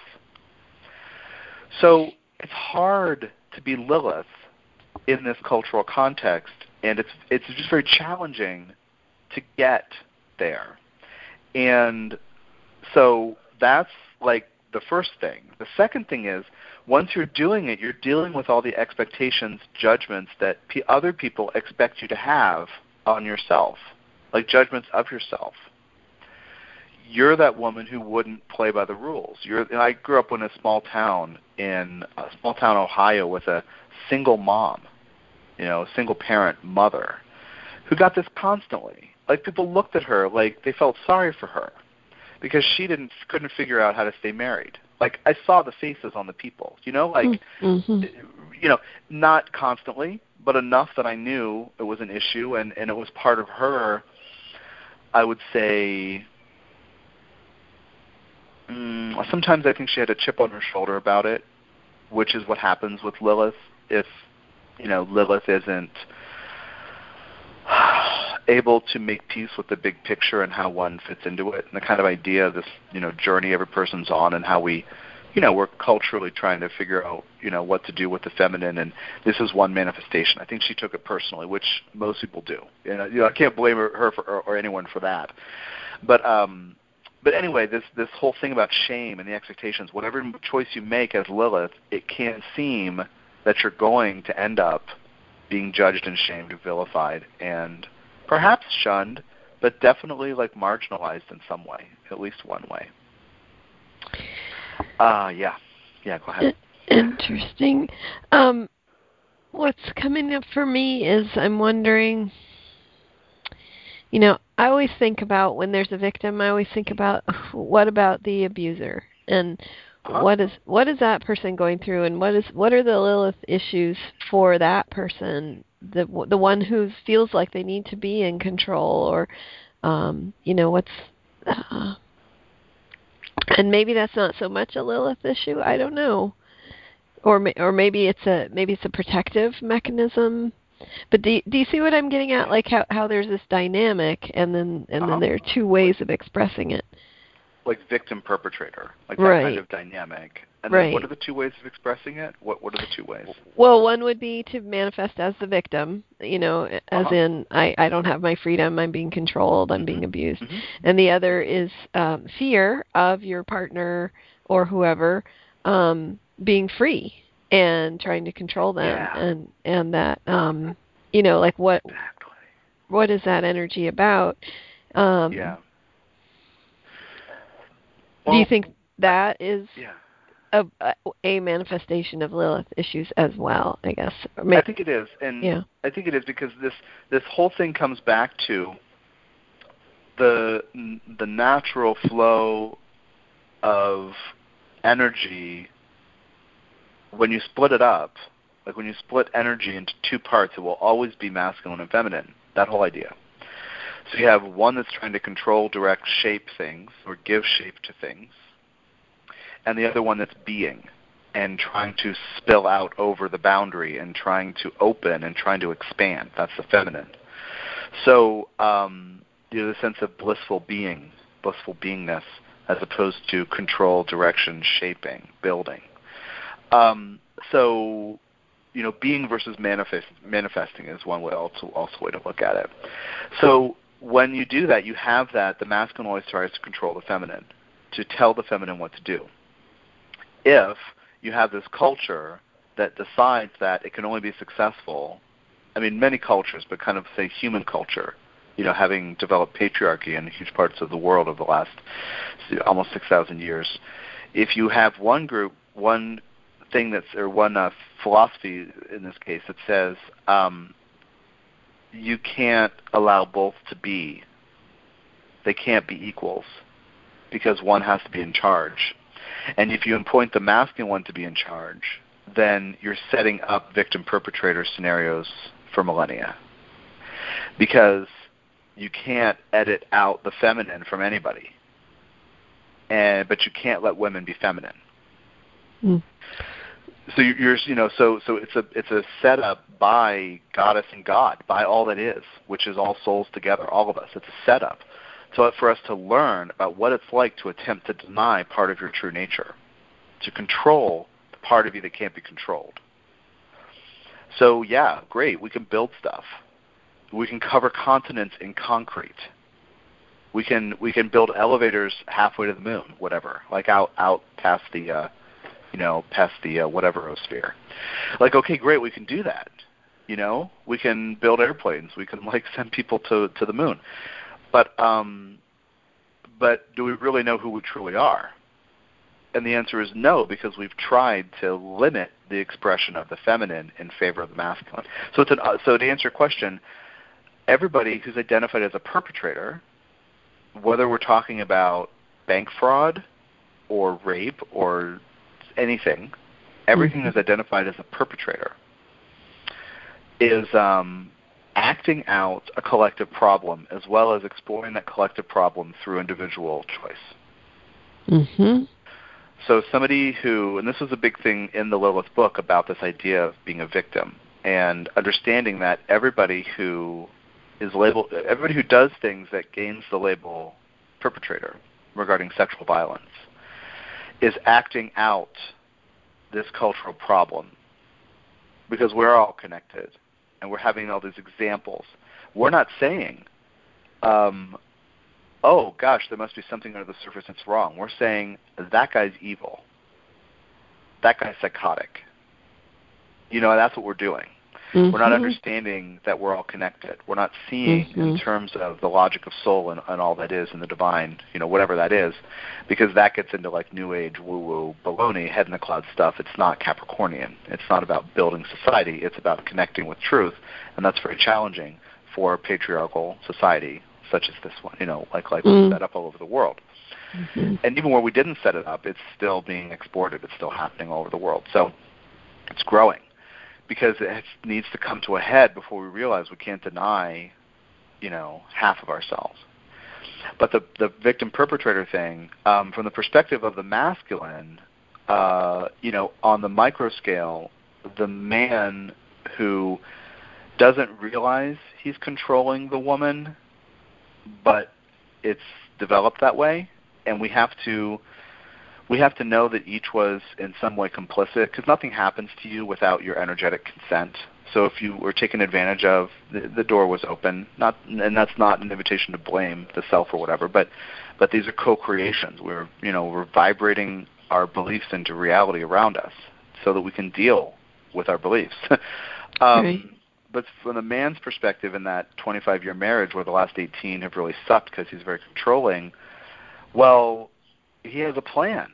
So it's hard to be Lilith in this cultural context, and it's it's just very challenging to get there. And so that's like the first thing. The second thing is, once you're doing it, you're dealing with all the expectations, judgments that p- other people expect you to have on yourself, like judgments of yourself. You're that woman who wouldn't play by the rules. You're, I grew up in a small town in a small town, Ohio, with a single mom, you know, a single parent mother, who got this constantly. Like, people looked at her like they felt sorry for her because she didn't couldn't figure out how to stay married. Like, I saw the faces on the people, you know, like, mm-hmm. you know, not constantly, but enough that I knew it was an issue, and, and it was part of her, I would say, um, sometimes I think she had a chip on her shoulder about it, which is what happens with Lilith if, you know, Lilith isn't able to make peace with the big picture and how one fits into it, and the kind of idea of this, you know, journey every person's on, and how we, you know, we're culturally trying to figure out, you know, what to do with the feminine, and this is one manifestation. I think she took it personally, which most people do. You know, you know I can't blame her, her for, or, or anyone for that. But um, but anyway, this this whole thing about shame and the expectations, whatever choice you make as Lilith, it can seem that you're going to end up being judged and shamed and vilified and perhaps shunned, but definitely like marginalized in some way, at least one way. Uh, yeah. Yeah, go ahead. Interesting. Um, what's coming up for me is I'm wondering, you know, I always think about when there's a victim, I always think about what about the abuser and uh-huh. what is what is that person going through, and what is what are the Lilith issues for that person, the the one who feels like they need to be in control, or um, you know, what's uh, and maybe that's not so much a Lilith issue. I don't know, or or maybe it's a maybe it's a protective mechanism. But do you, do you see what I'm getting at? Like how, how there's this dynamic, and then and uh-huh. then there are two ways of expressing it. Like victim perpetrator, like that right. kind of dynamic. And right. then what are the two ways of expressing it? What what are the two ways? Well, one would be to manifest as the victim, you know, as uh-huh. in I, I don't have my freedom, I'm being controlled, I'm mm-hmm. being abused. Mm-hmm. And the other is um, fear of your partner or whoever um, being free and trying to control them, yeah. and and that um, you know, like what exactly. what is that energy about? Um, yeah. Well, do you think that is yeah. a, a manifestation of Lilith issues as well? I guess. I think it is, and yeah. I think it is because this this whole thing comes back to the the natural flow of energy. When you split it up, like when you split energy into two parts, it will always be masculine and feminine, that whole idea. So you have one that's trying to control, direct, shape things, or give shape to things, and the other one that's being and trying to spill out over the boundary and trying to open and trying to expand. That's the feminine. So um, you know, the sense of blissful being, blissful beingness, as opposed to control, direction, shaping, building. Um, so, you know, being versus manifest, manifesting is one way also, also way to look at it. So when you do that, you have that the masculine always tries to control the feminine, to tell the feminine what to do. If you have this culture that decides that it can only be successful, I mean, many cultures, but kind of say human culture, you know, having developed patriarchy in huge parts of the world over the last almost six thousand years, if you have one group, one thing that's, or one uh, philosophy in this case that says um, you can't allow both to be, they can't be equals because one has to be in charge. And if you appoint the masculine one to be in charge, then you're setting up victim-perpetrator scenarios for millennia. Because you can't edit out the feminine from anybody, and but you can't let women be feminine. Mm. So you're, you know, so so it's a it's a setup by goddess and God, by all that is, which is all souls together, all of us. It's a setup. So for us to learn about what it's like to attempt to deny part of your true nature, to control the part of you that can't be controlled. So yeah, great, we can build stuff. We can cover continents in concrete. We can we can build elevators halfway to the moon, whatever, like out out past the, uh, you know, past the uh, whatever sphere. Like, okay, great, we can do that. You know, we can build airplanes. We can like send people to to the moon. But um, but do we really know who we truly are? And the answer is no, because we've tried to limit the expression of the feminine in favor of the masculine. So it's an, uh, so to answer your question, everybody who's identified as a perpetrator, whether we're talking about bank fraud or rape or anything, everything mm-hmm. that's identified as a perpetrator is um, acting out a collective problem as well as exploring that collective problem through individual choice. Mm-hmm. So somebody who, and this was a big thing in the Lilith book about this idea of being a victim and understanding that everybody who is labeled, everybody who does things that gains the label perpetrator regarding sexual violence is acting out this cultural problem because we're all connected and we're having all these examples. We're not saying, um, oh gosh, there must be something under the surface that's wrong. We're saying that guy's evil. That guy's psychotic. You know, that's what we're doing. Mm-hmm. We're not understanding that we're all connected. We're not seeing mm-hmm. in terms of the logic of soul and, and all that is in the divine, you know, whatever that is, because that gets into like New Age, woo-woo, baloney, head in the cloud stuff. It's not Capricornian. It's not about building society. It's about connecting with truth, and that's very challenging for a patriarchal society such as this one, you know, like like mm-hmm. set up all over the world. Mm-hmm. And even where we didn't set it up, it's still being exported. It's still happening all over the world. So it's growing, because it needs to come to a head before we realize we can't deny, you know, half of ourselves. But the the victim-perpetrator thing, um, from the perspective of the masculine, uh, you know, on the micro scale, the man who doesn't realize he's controlling the woman, but it's developed that way, and we have to we have to know that each was in some way complicit, because nothing happens to you without your energetic consent. So if you were taken advantage of, the, the door was open, not, and that's not an invitation to blame the self or whatever, but but these are co-creations. We're you know we're vibrating our beliefs into reality around us so that we can deal with our beliefs. um, right. But from the man's perspective, in that twenty-five-year marriage where the last eighteen have really sucked because he's very controlling, well, he has a plan.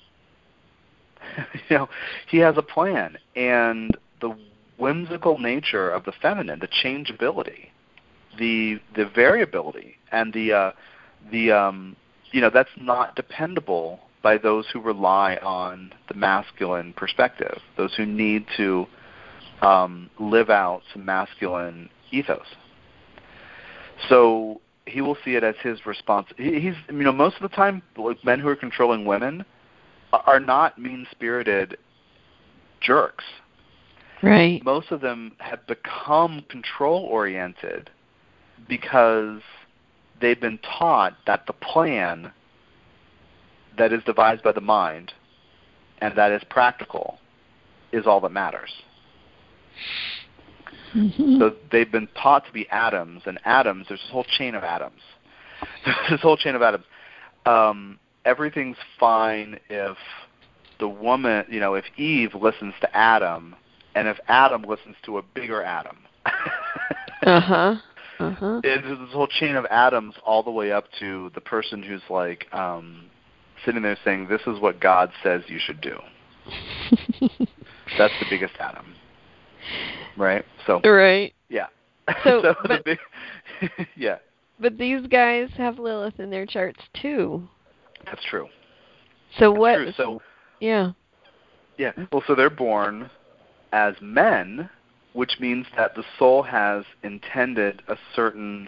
you know, he has a plan, and the whimsical nature of the feminine, the changeability, the the variability, and the uh, the um, you know that's not dependable by those who rely on the masculine perspective, those who need to um, live out some masculine ethos. So he will see it as his response. He, he's, you know, most of the time, like, men who are controlling women are not mean-spirited jerks. Right. Most of them have become control-oriented because they've been taught that the plan that is devised by the mind and that is practical is all that matters. Mm-hmm. So they've been taught to be atoms, and atoms, there's this whole chain of atoms. this whole chain of atoms. Um, everything's fine if the woman, you know, if Eve listens to Adam, and if Adam listens to a bigger Adam. uh-huh. Uh-huh. It's this whole chain of atoms all the way up to the person who's like um, sitting there saying, this is what God says you should do. That's the biggest atom. Right? So right. Yeah. So, so but, the big, yeah. But these guys have Lilith in their charts too. That's true. So That's what? True. So yeah. Yeah. Well, so they're born as men, which means that the soul has intended a certain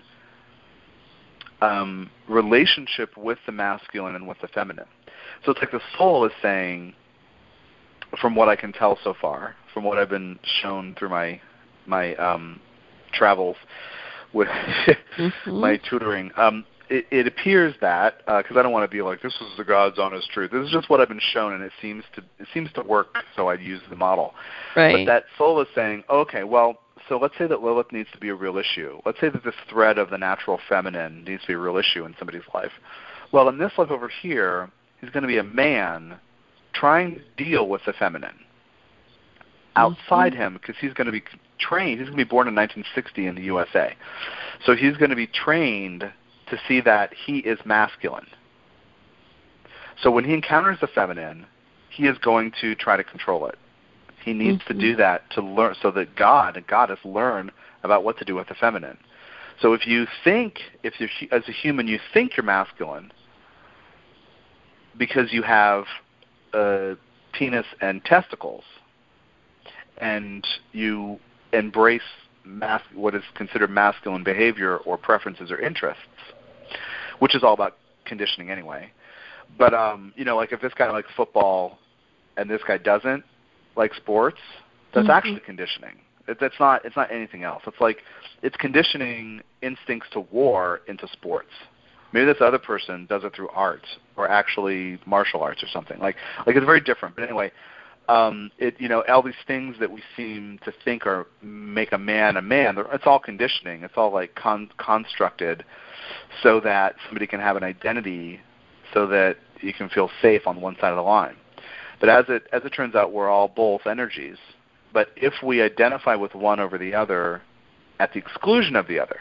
um, relationship with the masculine and with the feminine. So it's like the soul is saying, from what I can tell so far, from what I've been shown through my my um, travels with mm-hmm. my tutoring, um, it, it appears that because uh, I don't want to be like, this is the God's honest truth. This is just what I've been shown, and it seems to it seems to work. So I'd use the model. Right. But that soul is saying, okay, well, so let's say that Lilith needs to be a real issue. Let's say that this thread of the natural feminine needs to be a real issue in somebody's life. Well, in this life over here, he's going to be a man trying to deal with the feminine outside mm-hmm. him, because he's going to be trained. He's going to be born in nineteen sixty in the U S A. So he's going to be trained to see that he is masculine. So when he encounters the feminine, he is going to try to control it. He needs mm-hmm. to do that to learn, so that God and Goddess learn about what to do with the feminine. So if you think, if you're, as a human, you think you're masculine because you have a penis and testicles, and you embrace mas- what is considered masculine behavior or preferences or interests, which is all about conditioning anyway. But, um, you know, like if this guy likes football and this guy doesn't like sports, that's mm-hmm. actually conditioning. It, that's not, it's not anything else. It's like it's conditioning instincts to war into sports. Maybe this other person does it through art or actually martial arts or something. Like, like it's very different. But anyway, um, it you know all these things that we seem to think are make a man a man. It's all conditioning. It's all like con- constructed so that somebody can have an identity, so that you can feel safe on one side of the line. But as it as it turns out, we're all both energies, but if we identify with one over the other at the exclusion of the other.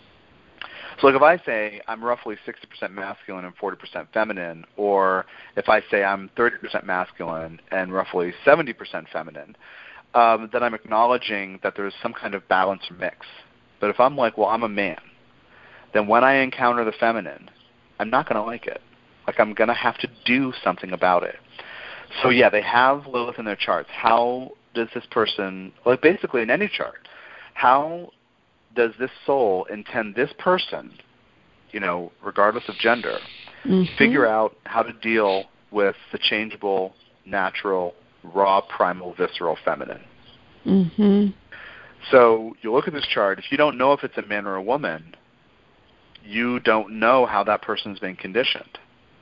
So like if I say I'm roughly sixty percent masculine and forty percent feminine, or if I say I'm thirty percent masculine and roughly seventy percent feminine, um, then I'm acknowledging that there's some kind of balance or mix. But if I'm like, well, I'm a man, then when I encounter the feminine, I'm not going to like it. Like I'm going to have to do something about it. So yeah, they have Lilith in their charts. How does this person, like basically in any chart, how does this soul intend this person, you know, regardless of gender, mm-hmm. figure out how to deal with the changeable, natural, raw, primal, visceral feminine? Mm-hmm. So you look at this chart, if you don't know if it's a man or a woman, you don't know how that person's been conditioned.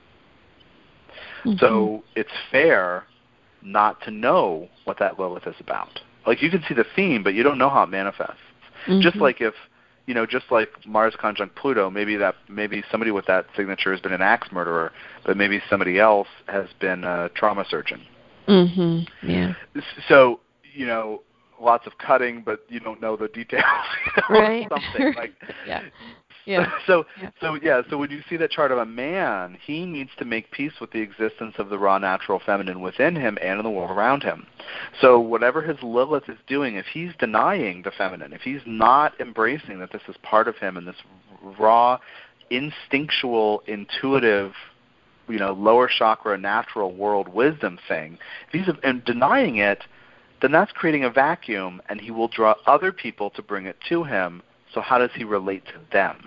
Mm-hmm. So it's fair not to know what that Lilith is about. Like you can see the theme, but you don't know how it manifests. Mm-hmm. Just like if, you know, just like Mars conjunct Pluto, maybe that maybe somebody with that signature has been an axe murderer, but maybe somebody else has been a trauma surgeon. Mm-hmm. Yeah. So, you know, lots of cutting, but you don't know the details. Right. Something like yeah. Yeah. So, yeah. so yeah. So when you see that chart of a man, he needs to make peace with the existence of the raw, natural feminine within him and in the world around him. So whatever his Lilith is doing, if he's denying the feminine, if he's not embracing that this is part of him and this raw, instinctual, intuitive, you know, lower chakra, natural world wisdom thing, if he's and denying it, then that's creating a vacuum, and he will draw other people to bring it to him. So how does he relate to them?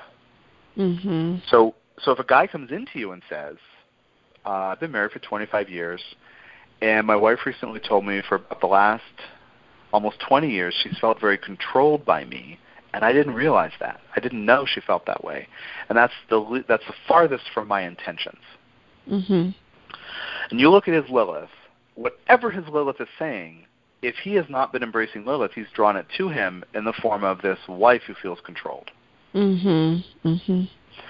Mm-hmm. So, so if a guy comes into you and says, uh, "I've been married for twenty-five years, and my wife recently told me for about the last almost twenty years she's felt very controlled by me, and I didn't realize that. I didn't know she felt that way, and that's the that's the farthest from my intentions." Mm-hmm. And you look at his Lilith. Whatever his Lilith is saying, if he has not been embracing Lilith, he's drawn it to him in the form of this wife who feels controlled. Mm-hmm. Mm-hmm.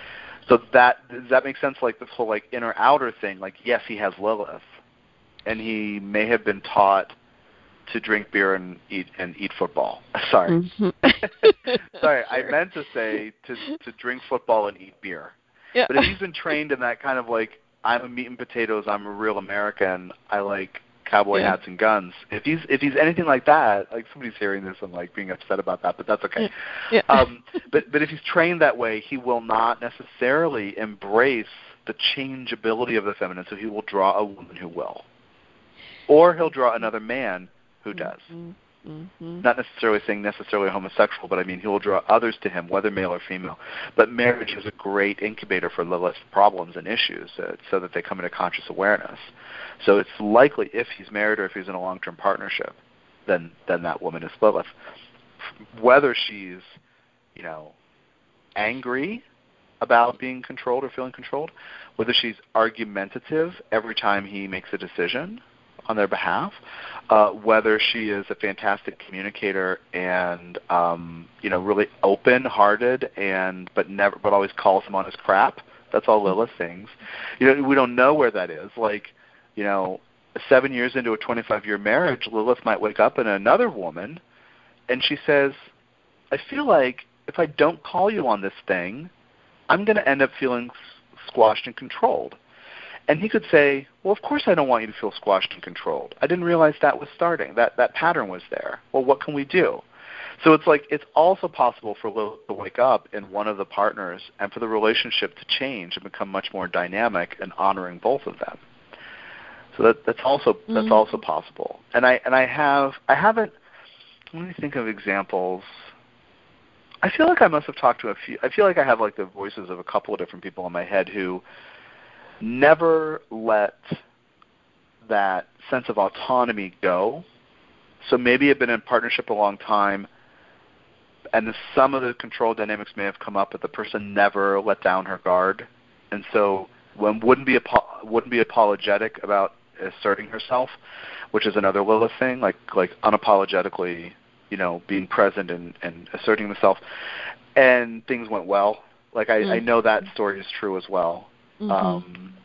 So that does that make sense? Like this whole like inner outer thing. Like yes, he has Lilith, and he may have been taught to drink beer and eat and eat football. Sorry, mm-hmm. sorry. Sure. I meant to say to to drink football and eat beer. Yeah. But if he's been trained in that kind of like I'm a meat and potatoes, I'm a real American, I like cowboy yeah. hats and guns. If he's if he's anything like that, like somebody's hearing this and like being upset about that, but that's okay. Yeah. Um, but but if he's trained that way, he will not necessarily embrace the changeability of the feminine. So he will draw a woman who will, or he'll draw another man who does. Mm-hmm. Mm-hmm. Not necessarily saying necessarily homosexual, but I mean he will draw others to him, whether male or female. But marriage is a great incubator for Lilith's problems and issues, uh, so that they come into conscious awareness. So it's likely if he's married or if he's in a long-term partnership, then then that woman is Lilith. Whether she's, you know, angry about being controlled or feeling controlled, whether she's argumentative every time he makes a decision on their behalf, uh, whether she is a fantastic communicator and um, you know really open-hearted and but never but always calls him on his crap. That's all Lilith things. You know, we don't know where that is. Like, you know, seven years into a twenty-five-year marriage, Lilith might wake up in another woman, and she says, "I feel like if I don't call you on this thing, I'm going to end up feeling squashed and controlled." And he could say, well, of course I don't want you to feel squashed and controlled. I didn't realize that was starting. That that pattern was there. Well, what can we do? So it's like it's also possible for Lilith to wake up in one of the partners and for the relationship to change and become much more dynamic and honoring both of them. So that that's also that's mm-hmm. also possible. And I and I have I haven't let me think of examples. I feel like I must have talked to a few I feel like I have like the voices of a couple of different people in my head who never let that sense of autonomy go. So maybe have been in partnership a long time, and the, some of the control dynamics may have come up, but the person never let down her guard, and so one wouldn't be wouldn't be apologetic about asserting herself, which is another Lilith thing, like like unapologetically, you know, being present and, and asserting themselves, and things went well. Like I, mm-hmm. I know that story is true as well. Mm-hmm. Um,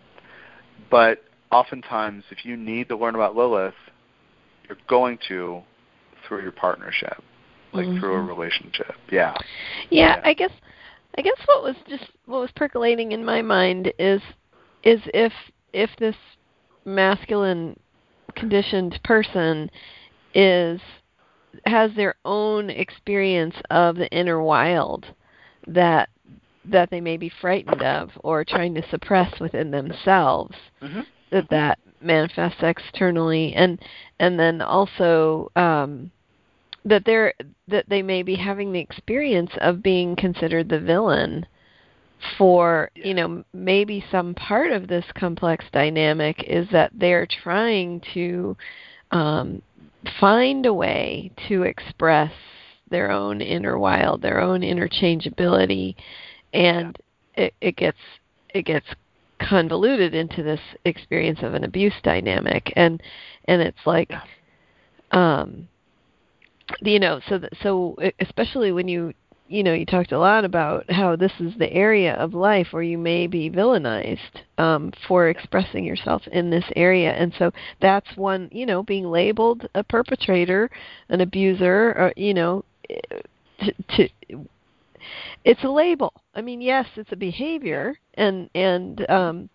but oftentimes, if you need to learn about Lilith, you're going to through your partnership, like mm-hmm. through a relationship. Yeah. yeah. Yeah. I guess I guess what was just what was percolating in my mind is is if if this masculine conditioned person is has their own experience of the inner wild that that they may be frightened of or trying to suppress within themselves, Mm-hmm. that Mm-hmm. that manifests externally, and and then also um, that they're that they may be having the experience of being considered the villain for, Yeah. you know, maybe some part of this complex dynamic is that they're trying to um, find a way to express their own inner wild, their own interchangeability, and yeah. it, it gets it gets convoluted into this experience of an abuse dynamic, and and it's like, yeah. um, you know, so that, so especially when you you know you talked a lot about how this is the area of life where you may be villainized um, for expressing yourself in this area, and so that's one, you know, being labeled a perpetrator, an abuser, or, you know, to, to it's a label. I mean, yes, it's a behavior, and and um,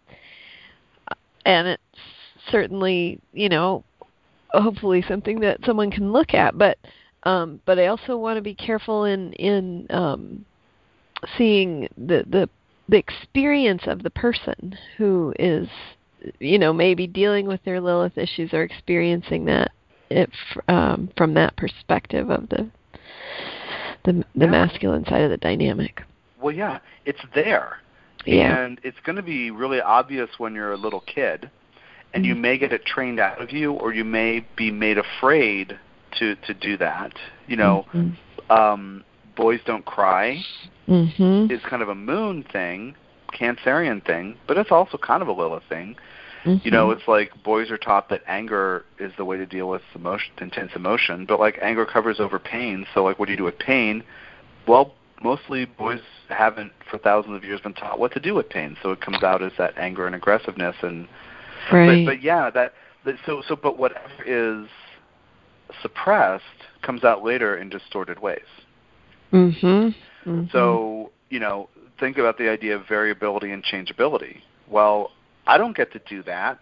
and it's certainly, you know, hopefully something that someone can look at. But um, but I also want to be careful in in um, seeing the, the the experience of the person who is, you know, maybe dealing with their Lilith issues or experiencing that it, um, from that perspective of the the, the yeah. masculine side of the dynamic. Well, yeah, it's there. Yeah. And it's going to be really obvious when you're a little kid, and mm-hmm. you may get it trained out of you, or you may be made afraid to, to do that. You know, mm-hmm. um, boys don't cry mm-hmm. is kind of a moon thing, Cancerian thing, but it's also kind of a Lilith thing. Mm-hmm. You know, it's like boys are taught that anger is the way to deal with emotion, intense emotion, but like anger covers over pain. So like, what do you do with pain? Well, mostly boys haven't for thousands of years been taught what to do with pain, so it comes out as that anger and aggressiveness. And right. but, but yeah, that, that so so. But whatever is suppressed comes out later in distorted ways. Mm-hmm. Mm-hmm. So you know, think about the idea of variability and changeability. Well, I don't get to do that,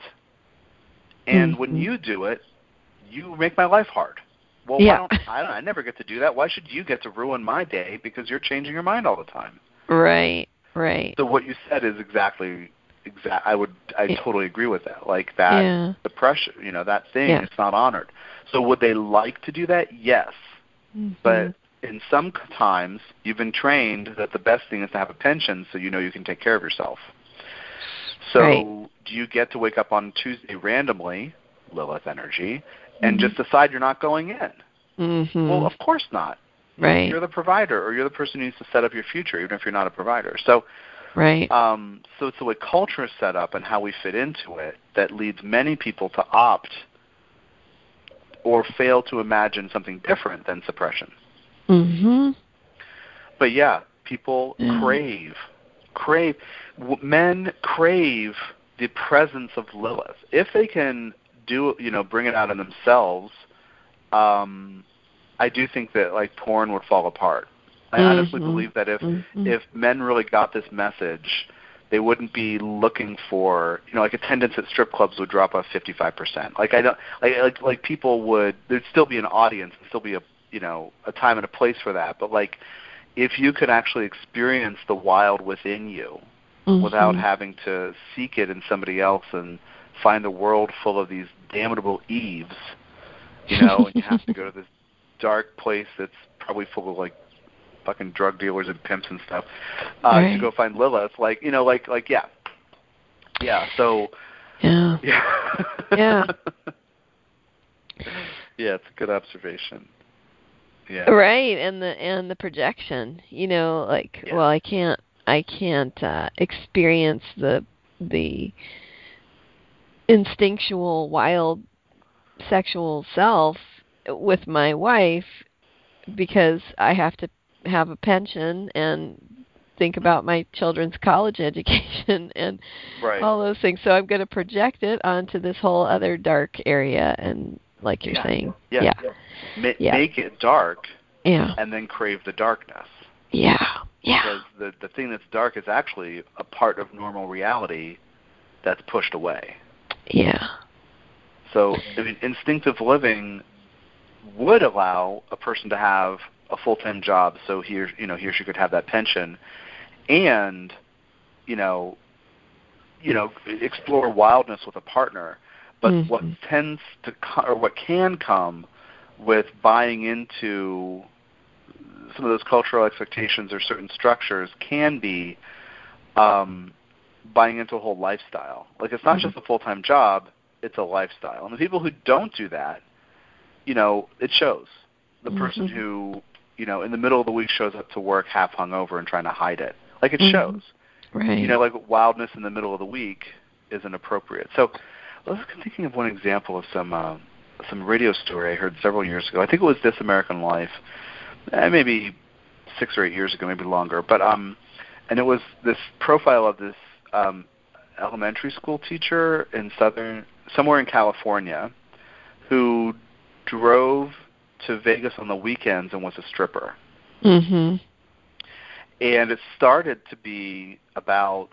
and mm-hmm. when you do it, you make my life hard. Well, yeah. why don't I, I never get to do that? Why should you get to ruin my day because you're changing your mind all the time? Right, right. So what you said is exactly exact. I would, I it, totally agree with that. Like that, yeah. the pressure, you know, that thing, yeah. it's not honored. So would they like to do that? Yes, mm-hmm. but in some times you've been trained that the best thing is to have a pension, so you know you can take care of yourself. So right. do you get to wake up on Tuesday randomly, Lilith energy, and mm-hmm. just decide you're not going in? Mm-hmm. Well, of course not. Right. You're the provider, or you're the person who needs to set up your future, even if you're not a provider. So, right. Um, so it's the way culture is set up and how we fit into it that leads many people to opt or fail to imagine something different than suppression. Mm-hmm. But yeah, people yeah. crave, crave, men crave the presence of Lilith. If they can do, you know, bring it out in themselves, um, I do think that like porn would fall apart. I mm-hmm. honestly believe that if mm-hmm. if men really got this message, they wouldn't be looking for, you know, like attendance at strip clubs would drop off fifty-five percent. Like I don't, like like like people would, there'd still be an audience, there'd still be a, you know, a time and a place for that. But like, if you could actually experience the wild within you mm-hmm. without having to seek it in somebody else and find a world full of these damnable Eves, you know, and you have to go to this dark place that's probably full of like fucking drug dealers and pimps and stuff uh, right. to go find Lilith, like, you know, like, like, yeah, yeah. So, yeah, yeah, yeah, yeah. It's a good observation. Yeah. Right, and the and the projection, you know, like, yeah. well, I can't, I can't uh, experience the the instinctual, wild, sexual self with my wife because I have to have a pension and think about my children's college education and right. all those things. So I'm going to project it onto this whole other dark area, and like you're yeah. saying. Yeah. Yeah. Ma- yeah. Make it dark, yeah. and then crave the darkness. Yeah. Yeah. Because the the thing that's dark is actually a part of normal reality that's pushed away. Yeah. So, I mean, instinctive living would allow a person to have a full-time job, so he or, you know, he or she could have that pension, and you know, you know, explore wildness with a partner. But mm-hmm. what tends to co- or what can come with buying into some of those cultural expectations or certain structures can be um, buying into a whole lifestyle. Like, it's not mm-hmm. just a full-time job, it's a lifestyle. And the people who don't do that, you know, it shows. The mm-hmm. person who, you know, in the middle of the week shows up to work half hungover and trying to hide it. Like, it mm-hmm. shows. Right. You know, like wildness in the middle of the week isn't appropriate. So I was thinking of one example of some uh, some radio story I heard several years ago. I think it was This American Life, eh, maybe six or eight years ago, maybe longer. But um, and it was this profile of this um, elementary school teacher in southern, somewhere in California, who drove to Vegas on the weekends and was a stripper. Mm-hmm. And it started to be about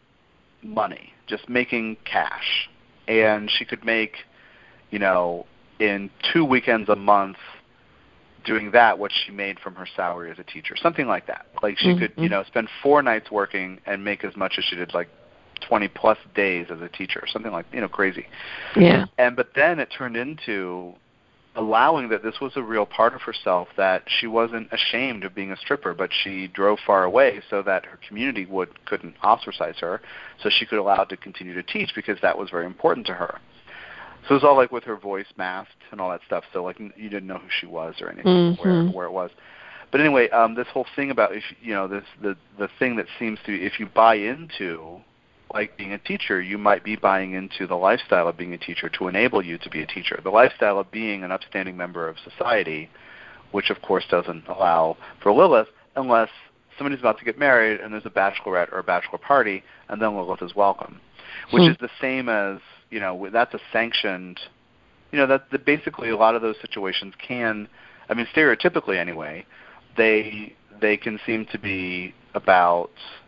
money, just making cash. And she could make, you know, in two weekends a month doing that what she made from her salary as a teacher, something like that. Like she mm-hmm. could, you know, spend four nights working and make as much as she did like twenty plus days as a teacher, something like, you know, crazy. Yeah. And but then it turned into allowing that this was a real part of herself, that she wasn't ashamed of being a stripper, but she drove far away so that her community would couldn't ostracize her, so she could allow to continue to teach because that was very important to her. So it was all like with her voice masked and all that stuff, so like you didn't know who she was or anything, mm-hmm. where where it was. But anyway, um, this whole thing about if you know this the the thing that seems to, if you buy into like being a teacher, you might be buying into the lifestyle of being a teacher to enable you to be a teacher. The lifestyle of being an upstanding member of society, which of course doesn't allow for Lilith unless somebody's about to get married and there's a bachelorette or a bachelor party, and then Lilith is welcome, which hmm. is the same as, you know, that's a sanctioned, you know, that, that basically a lot of those situations can, I mean, stereotypically anyway, they they can seem to be about,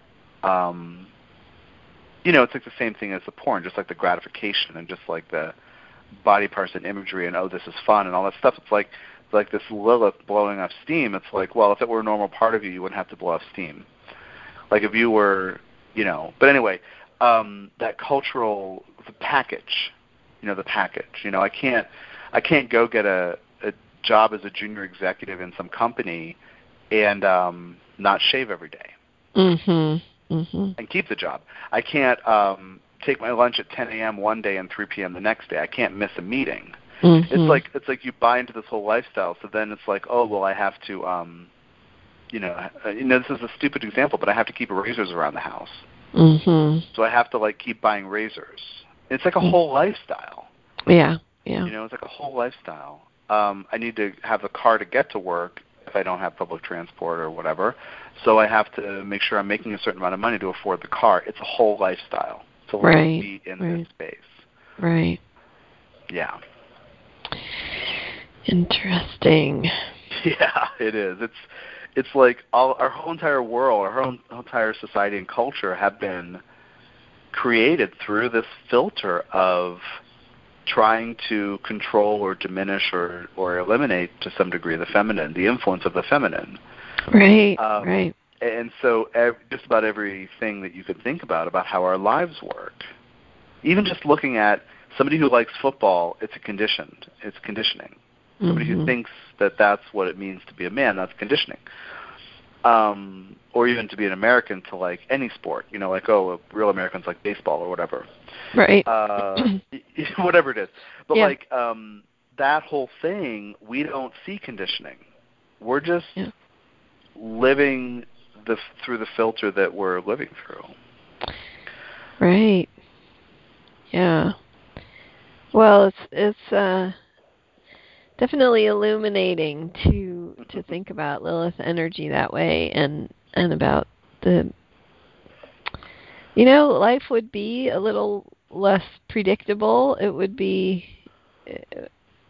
um, you know, it's like the same thing as the porn, just like the gratification and just like the body parts and imagery and, oh, this is fun and all that stuff. It's like like this Lilith blowing off steam. It's like, well, if it were a normal part of you, you wouldn't have to blow off steam. Like if you were, you know. But anyway, um, that cultural, the package, you know, the package. You know, I can't, I can't go get a, a job as a junior executive in some company and um, not shave every day. Mm-hmm. Mm-hmm. And keep the job. I can't um, take my lunch at ten a.m. one day and three p.m. the next day. I can't miss a meeting. Mm-hmm. It's like it's like you buy into this whole lifestyle. So then it's like, oh well, I have to, um, you know, uh, you know, this is a stupid example, but I have to keep razors around the house. Mm-hmm. So I have to like keep buying razors. It's like a mm-hmm. whole lifestyle. Yeah, yeah. You know, it's like a whole lifestyle. Um, I need to have a car to get to work if I don't have public transport or whatever. So I have to make sure I'm making a certain amount of money to afford the car. It's a whole lifestyle to right, be in right. this space. Right. Yeah. Interesting. Yeah, it is. It's it's like all, our whole entire world, our whole entire society and culture have been created through this filter of trying to control or diminish or, or eliminate to some degree the feminine, the influence of the feminine. Right, um, right. And so ev- just about everything that you could think about, about how our lives work, even just looking at somebody who likes football, it's a conditioned, it's conditioning. Mm-hmm. Somebody who thinks that that's what it means to be a man, that's conditioning. Um, or even to be an American to like any sport, you know, like, oh, real Americans like baseball or whatever. Right. Uh, whatever it is. But yeah. like um, that whole thing, we don't see conditioning. We're just yeah. living the through the filter that we're living through. Right. Yeah. Well, it's it's uh, definitely illuminating to to think about Lilith energy that way, and and about the, you know, life would be a little less predictable. It would be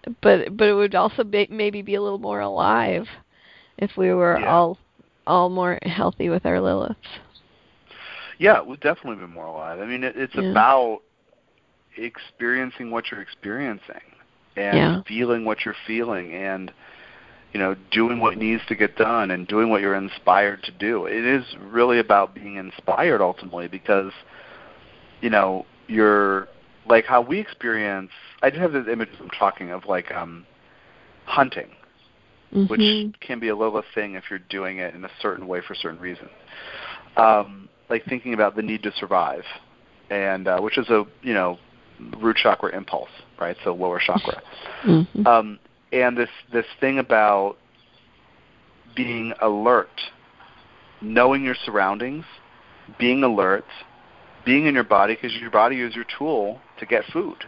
but but it would also be, maybe be a little more alive if we were yeah. all all more healthy with our Liliths. Yeah, it would definitely be more alive. I mean, it, it's Yeah. about experiencing what you're experiencing and Yeah. feeling what you're feeling and, you know, doing what needs to get done and doing what you're inspired to do. It is really about being inspired ultimately because, you know, you're like how we experience, I do have this image I'm talking of like um, hunting, Mm-hmm. which can be a Lilith thing if you're doing it in a certain way for certain reasons. Um, like thinking about the need to survive, and uh, which is a, you know, root chakra impulse, right? So lower chakra. Mm-hmm. Um, and this, this thing about being alert, knowing your surroundings, being alert, being in your body because your body is your tool to get food,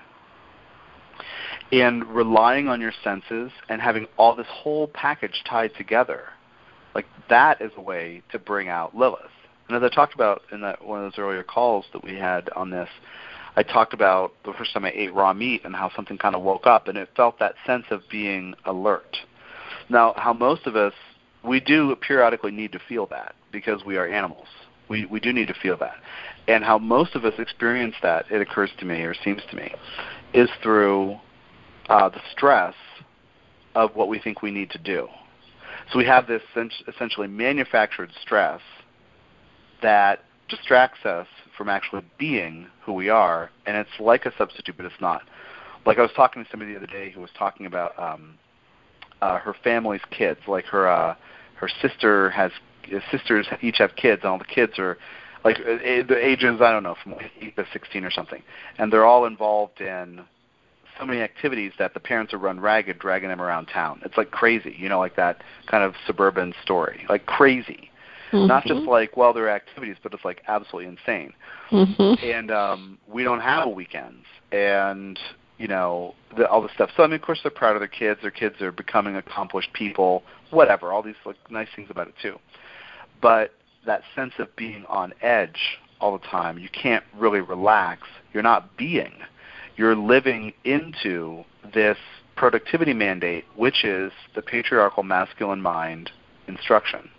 and relying on your senses and having all this whole package tied together. Like that is a way to bring out Lilith. And as I talked about in that one of those earlier calls that we had on this, I talked about the first time I ate raw meat and how something kind of woke up, and it felt that sense of being alert. Now, how most of us, we do periodically need to feel that because we are animals. We we do need to feel that. And how most of us experience that, it occurs to me or seems to me, is through uh, the stress of what we think we need to do. So we have this essentially manufactured stress that distracts us from actually being who we are, and it's like a substitute, but it's not. Like I was talking to somebody the other day who was talking about um, uh, her family's kids. Like her uh, her sister has sisters each have kids, and all the kids are like the ages I don't know from eight to sixteen or something, and they're all involved in so many activities that the parents are run ragged, dragging them around town. It's like crazy, you know, like that kind of suburban story, like crazy. Mm-hmm. Not just like, well, there are activities, but it's like absolutely insane. Mm-hmm. And um, we don't have weekends, and you know, the, all this stuff. So I mean, of course, they're proud of their kids. Their kids are becoming accomplished people, whatever. All these like nice things about it too. But that sense of being on edge all the time, you can't really relax. You're not being. You're living into this productivity mandate, which is the patriarchal masculine mind instruction.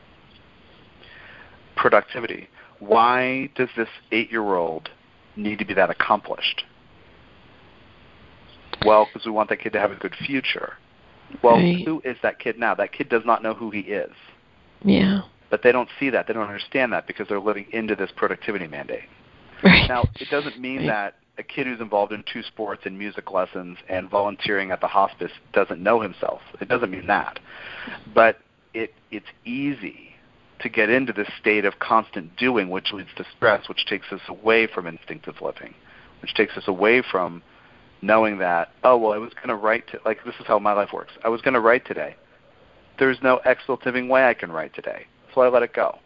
Productivity. Why does this eight-year-old need to be that accomplished? Well, because we want that kid to have a good future. Well, right. Who is that kid now? That kid does not know who he is. Yeah. But they don't see that. They don't understand that because they're living into this productivity mandate. Right. Now, it doesn't mean right. that a kid who's involved in two sports and music lessons and volunteering at the hospice doesn't know himself. It doesn't mean that. But it it's easy to get into this state of constant doing, which leads to stress, which takes us away from instinctive living, which takes us away from knowing that, oh, well, I was going to write, to, like this is how my life works. I was going to write today. There's no exultating way I can write today, so I let it go.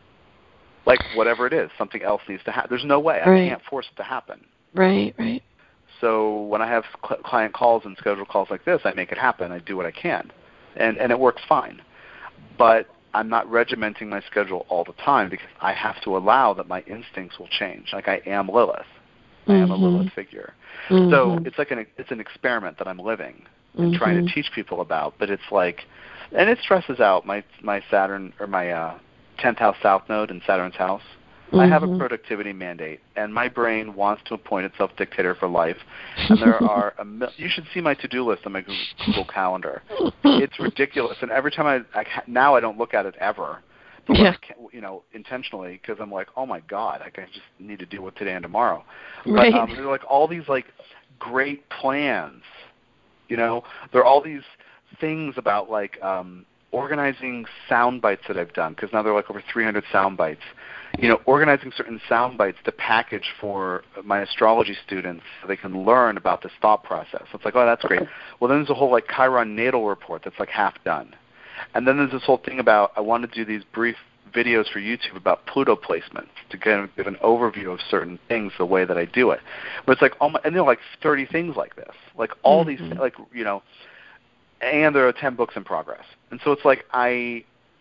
Like whatever it is, something else needs to happen. There's no way. I right. can't force it to happen. Right, right. So when I have cl- client calls and scheduled calls like this, I make it happen. I do what I can, and and it works fine. But I'm not regimenting my schedule all the time because I have to allow that my instincts will change. Like I am Lilith. I am mm-hmm. a Lilith figure. Mm-hmm. So it's like an it's an experiment that I'm living and mm-hmm. trying to teach people about. But it's like, and it stresses out my my Saturn or my uh, tenth house south node in Saturn's house. Mm-hmm. I have a productivity mandate, and my brain wants to appoint itself dictator for life. And there are a mil- you should see my to-do list on my Google Calendar. It's ridiculous, and every time I, I now I don't look at it ever, but yeah. I can, you know, intentionally because I'm like, oh my God, like I just need to deal with today and tomorrow. Right. But um, there are like all these like great plans, you know. There are all these things about like um, organizing sound bites that I've done because now there are like over three hundred sound bites. You know, organizing certain sound bites to package for my astrology students so they can learn about this thought process. So it's like, oh, that's great. Well, then there's a whole like Chiron natal report that's like half done. And then there's this whole thing about I want to do these brief videos for YouTube about Pluto placements to kind of give an overview of certain things the way that I do it. But it's like, oh my, and there are like thirty things like this. Like all mm-hmm. these, like, you know, and there are ten books in progress. And so it's like I,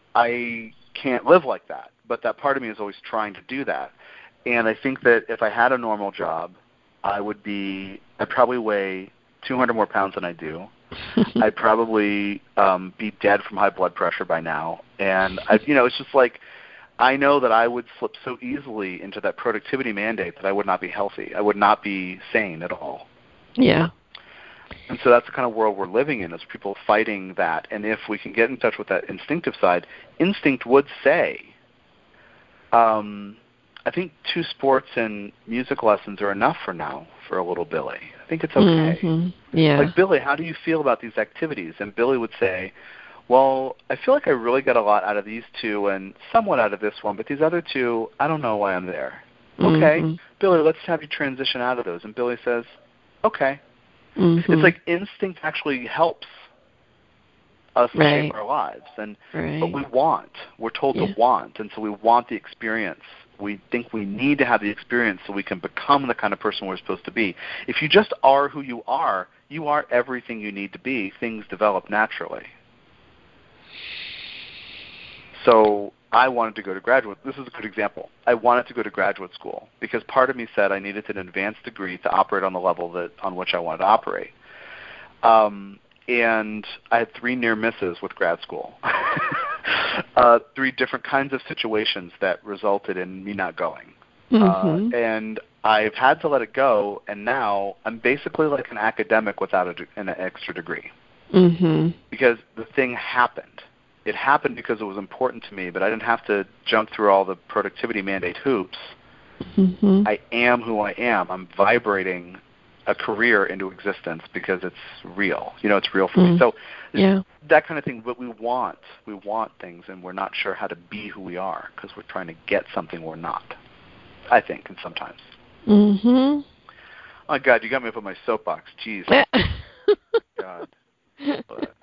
I can't live like that. But that part of me is always trying to do that. And I think that if I had a normal job, I would be, I'd probably weigh two hundred more pounds than I do. I'd probably um, be dead from high blood pressure by now. And, I, you know, it's just like I know that I would slip so easily into that productivity mandate that I would not be healthy. I would not be sane at all. Yeah. And so that's the kind of world we're living in, is people fighting that. And if we can get in touch with that instinctive side, instinct would say, um, I think two sports and music lessons are enough for now for a little Billy. I think it's okay. Mm-hmm. Yeah. Like, Billy, how do you feel about these activities? And Billy would say, well, I feel like I really got a lot out of these two and somewhat out of this one, but these other two, I don't know why I'm there. Mm-hmm. Okay, Billy, let's have you transition out of those. And Billy says, okay. Mm-hmm. It's like instinct actually helps us right. shape our lives. And right. But we want. We're told yeah. to want, and so we want the experience. We think we need to have the experience so we can become the kind of person we're supposed to be. If you just are who you are, you are everything you need to be. Things develop naturally. So I wanted to go to graduate. This is a good example. I wanted to go to graduate school because part of me said I needed an advanced degree to operate on the level that on which I wanted to operate. Um, and I had three near misses with grad school. uh, three different kinds of situations that resulted in me not going. Mm-hmm. Uh, and I've had to let it go, and now I'm basically like an academic without a, an extra degree. Mm-hmm. Because the thing happened. It happened because it was important to me, but I didn't have to jump through all the productivity mandate hoops. Mm-hmm. I am who I am. I'm vibrating a career into existence because it's real. You know, it's real for mm. me. So yeah. that kind of thing. But we want, we want things, and we're not sure how to be who we are because we're trying to get something we're not, I think, and sometimes. Mm-hmm. Oh, God, you got me up on my soapbox. Jeez. God. But.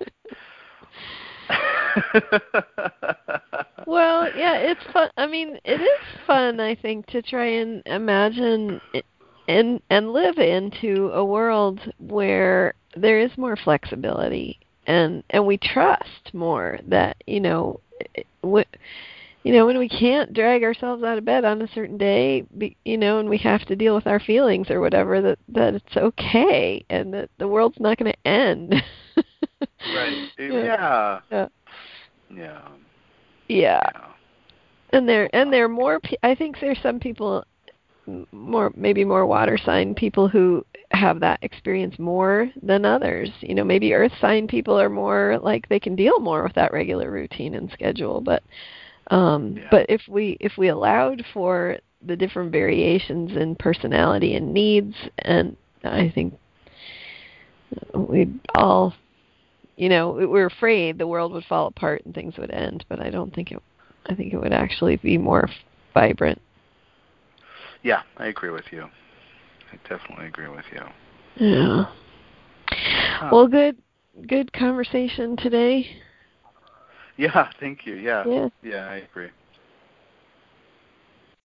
Well, yeah, it's fun. I mean, it is fun, I think, to try and imagine it and and live into a world where there is more flexibility and and we trust more that, you know, what you know, when we can't drag ourselves out of bed on a certain day, be, you know, and we have to deal with our feelings or whatever, that that it's okay and that the world's not going to end. Right. Yeah. Yeah. Yeah. Yeah. Yeah. Yeah. And there and there are more. Pe- I think there's some people, more maybe more water sign people who have that experience more than others. You know, maybe earth sign people are more like they can deal more with that regular routine and schedule. But um, Yeah. but if we if we allowed for the different variations in personality and needs, and I think we'd all, you know, we're afraid the world would fall apart and things would end. But I don't think it. I think it would actually be more vibrant. Yeah, I agree with you. I definitely agree with you. Yeah. Huh. Well, good, good conversation today. Yeah, thank you. Yeah. Yeah. Yeah, I agree.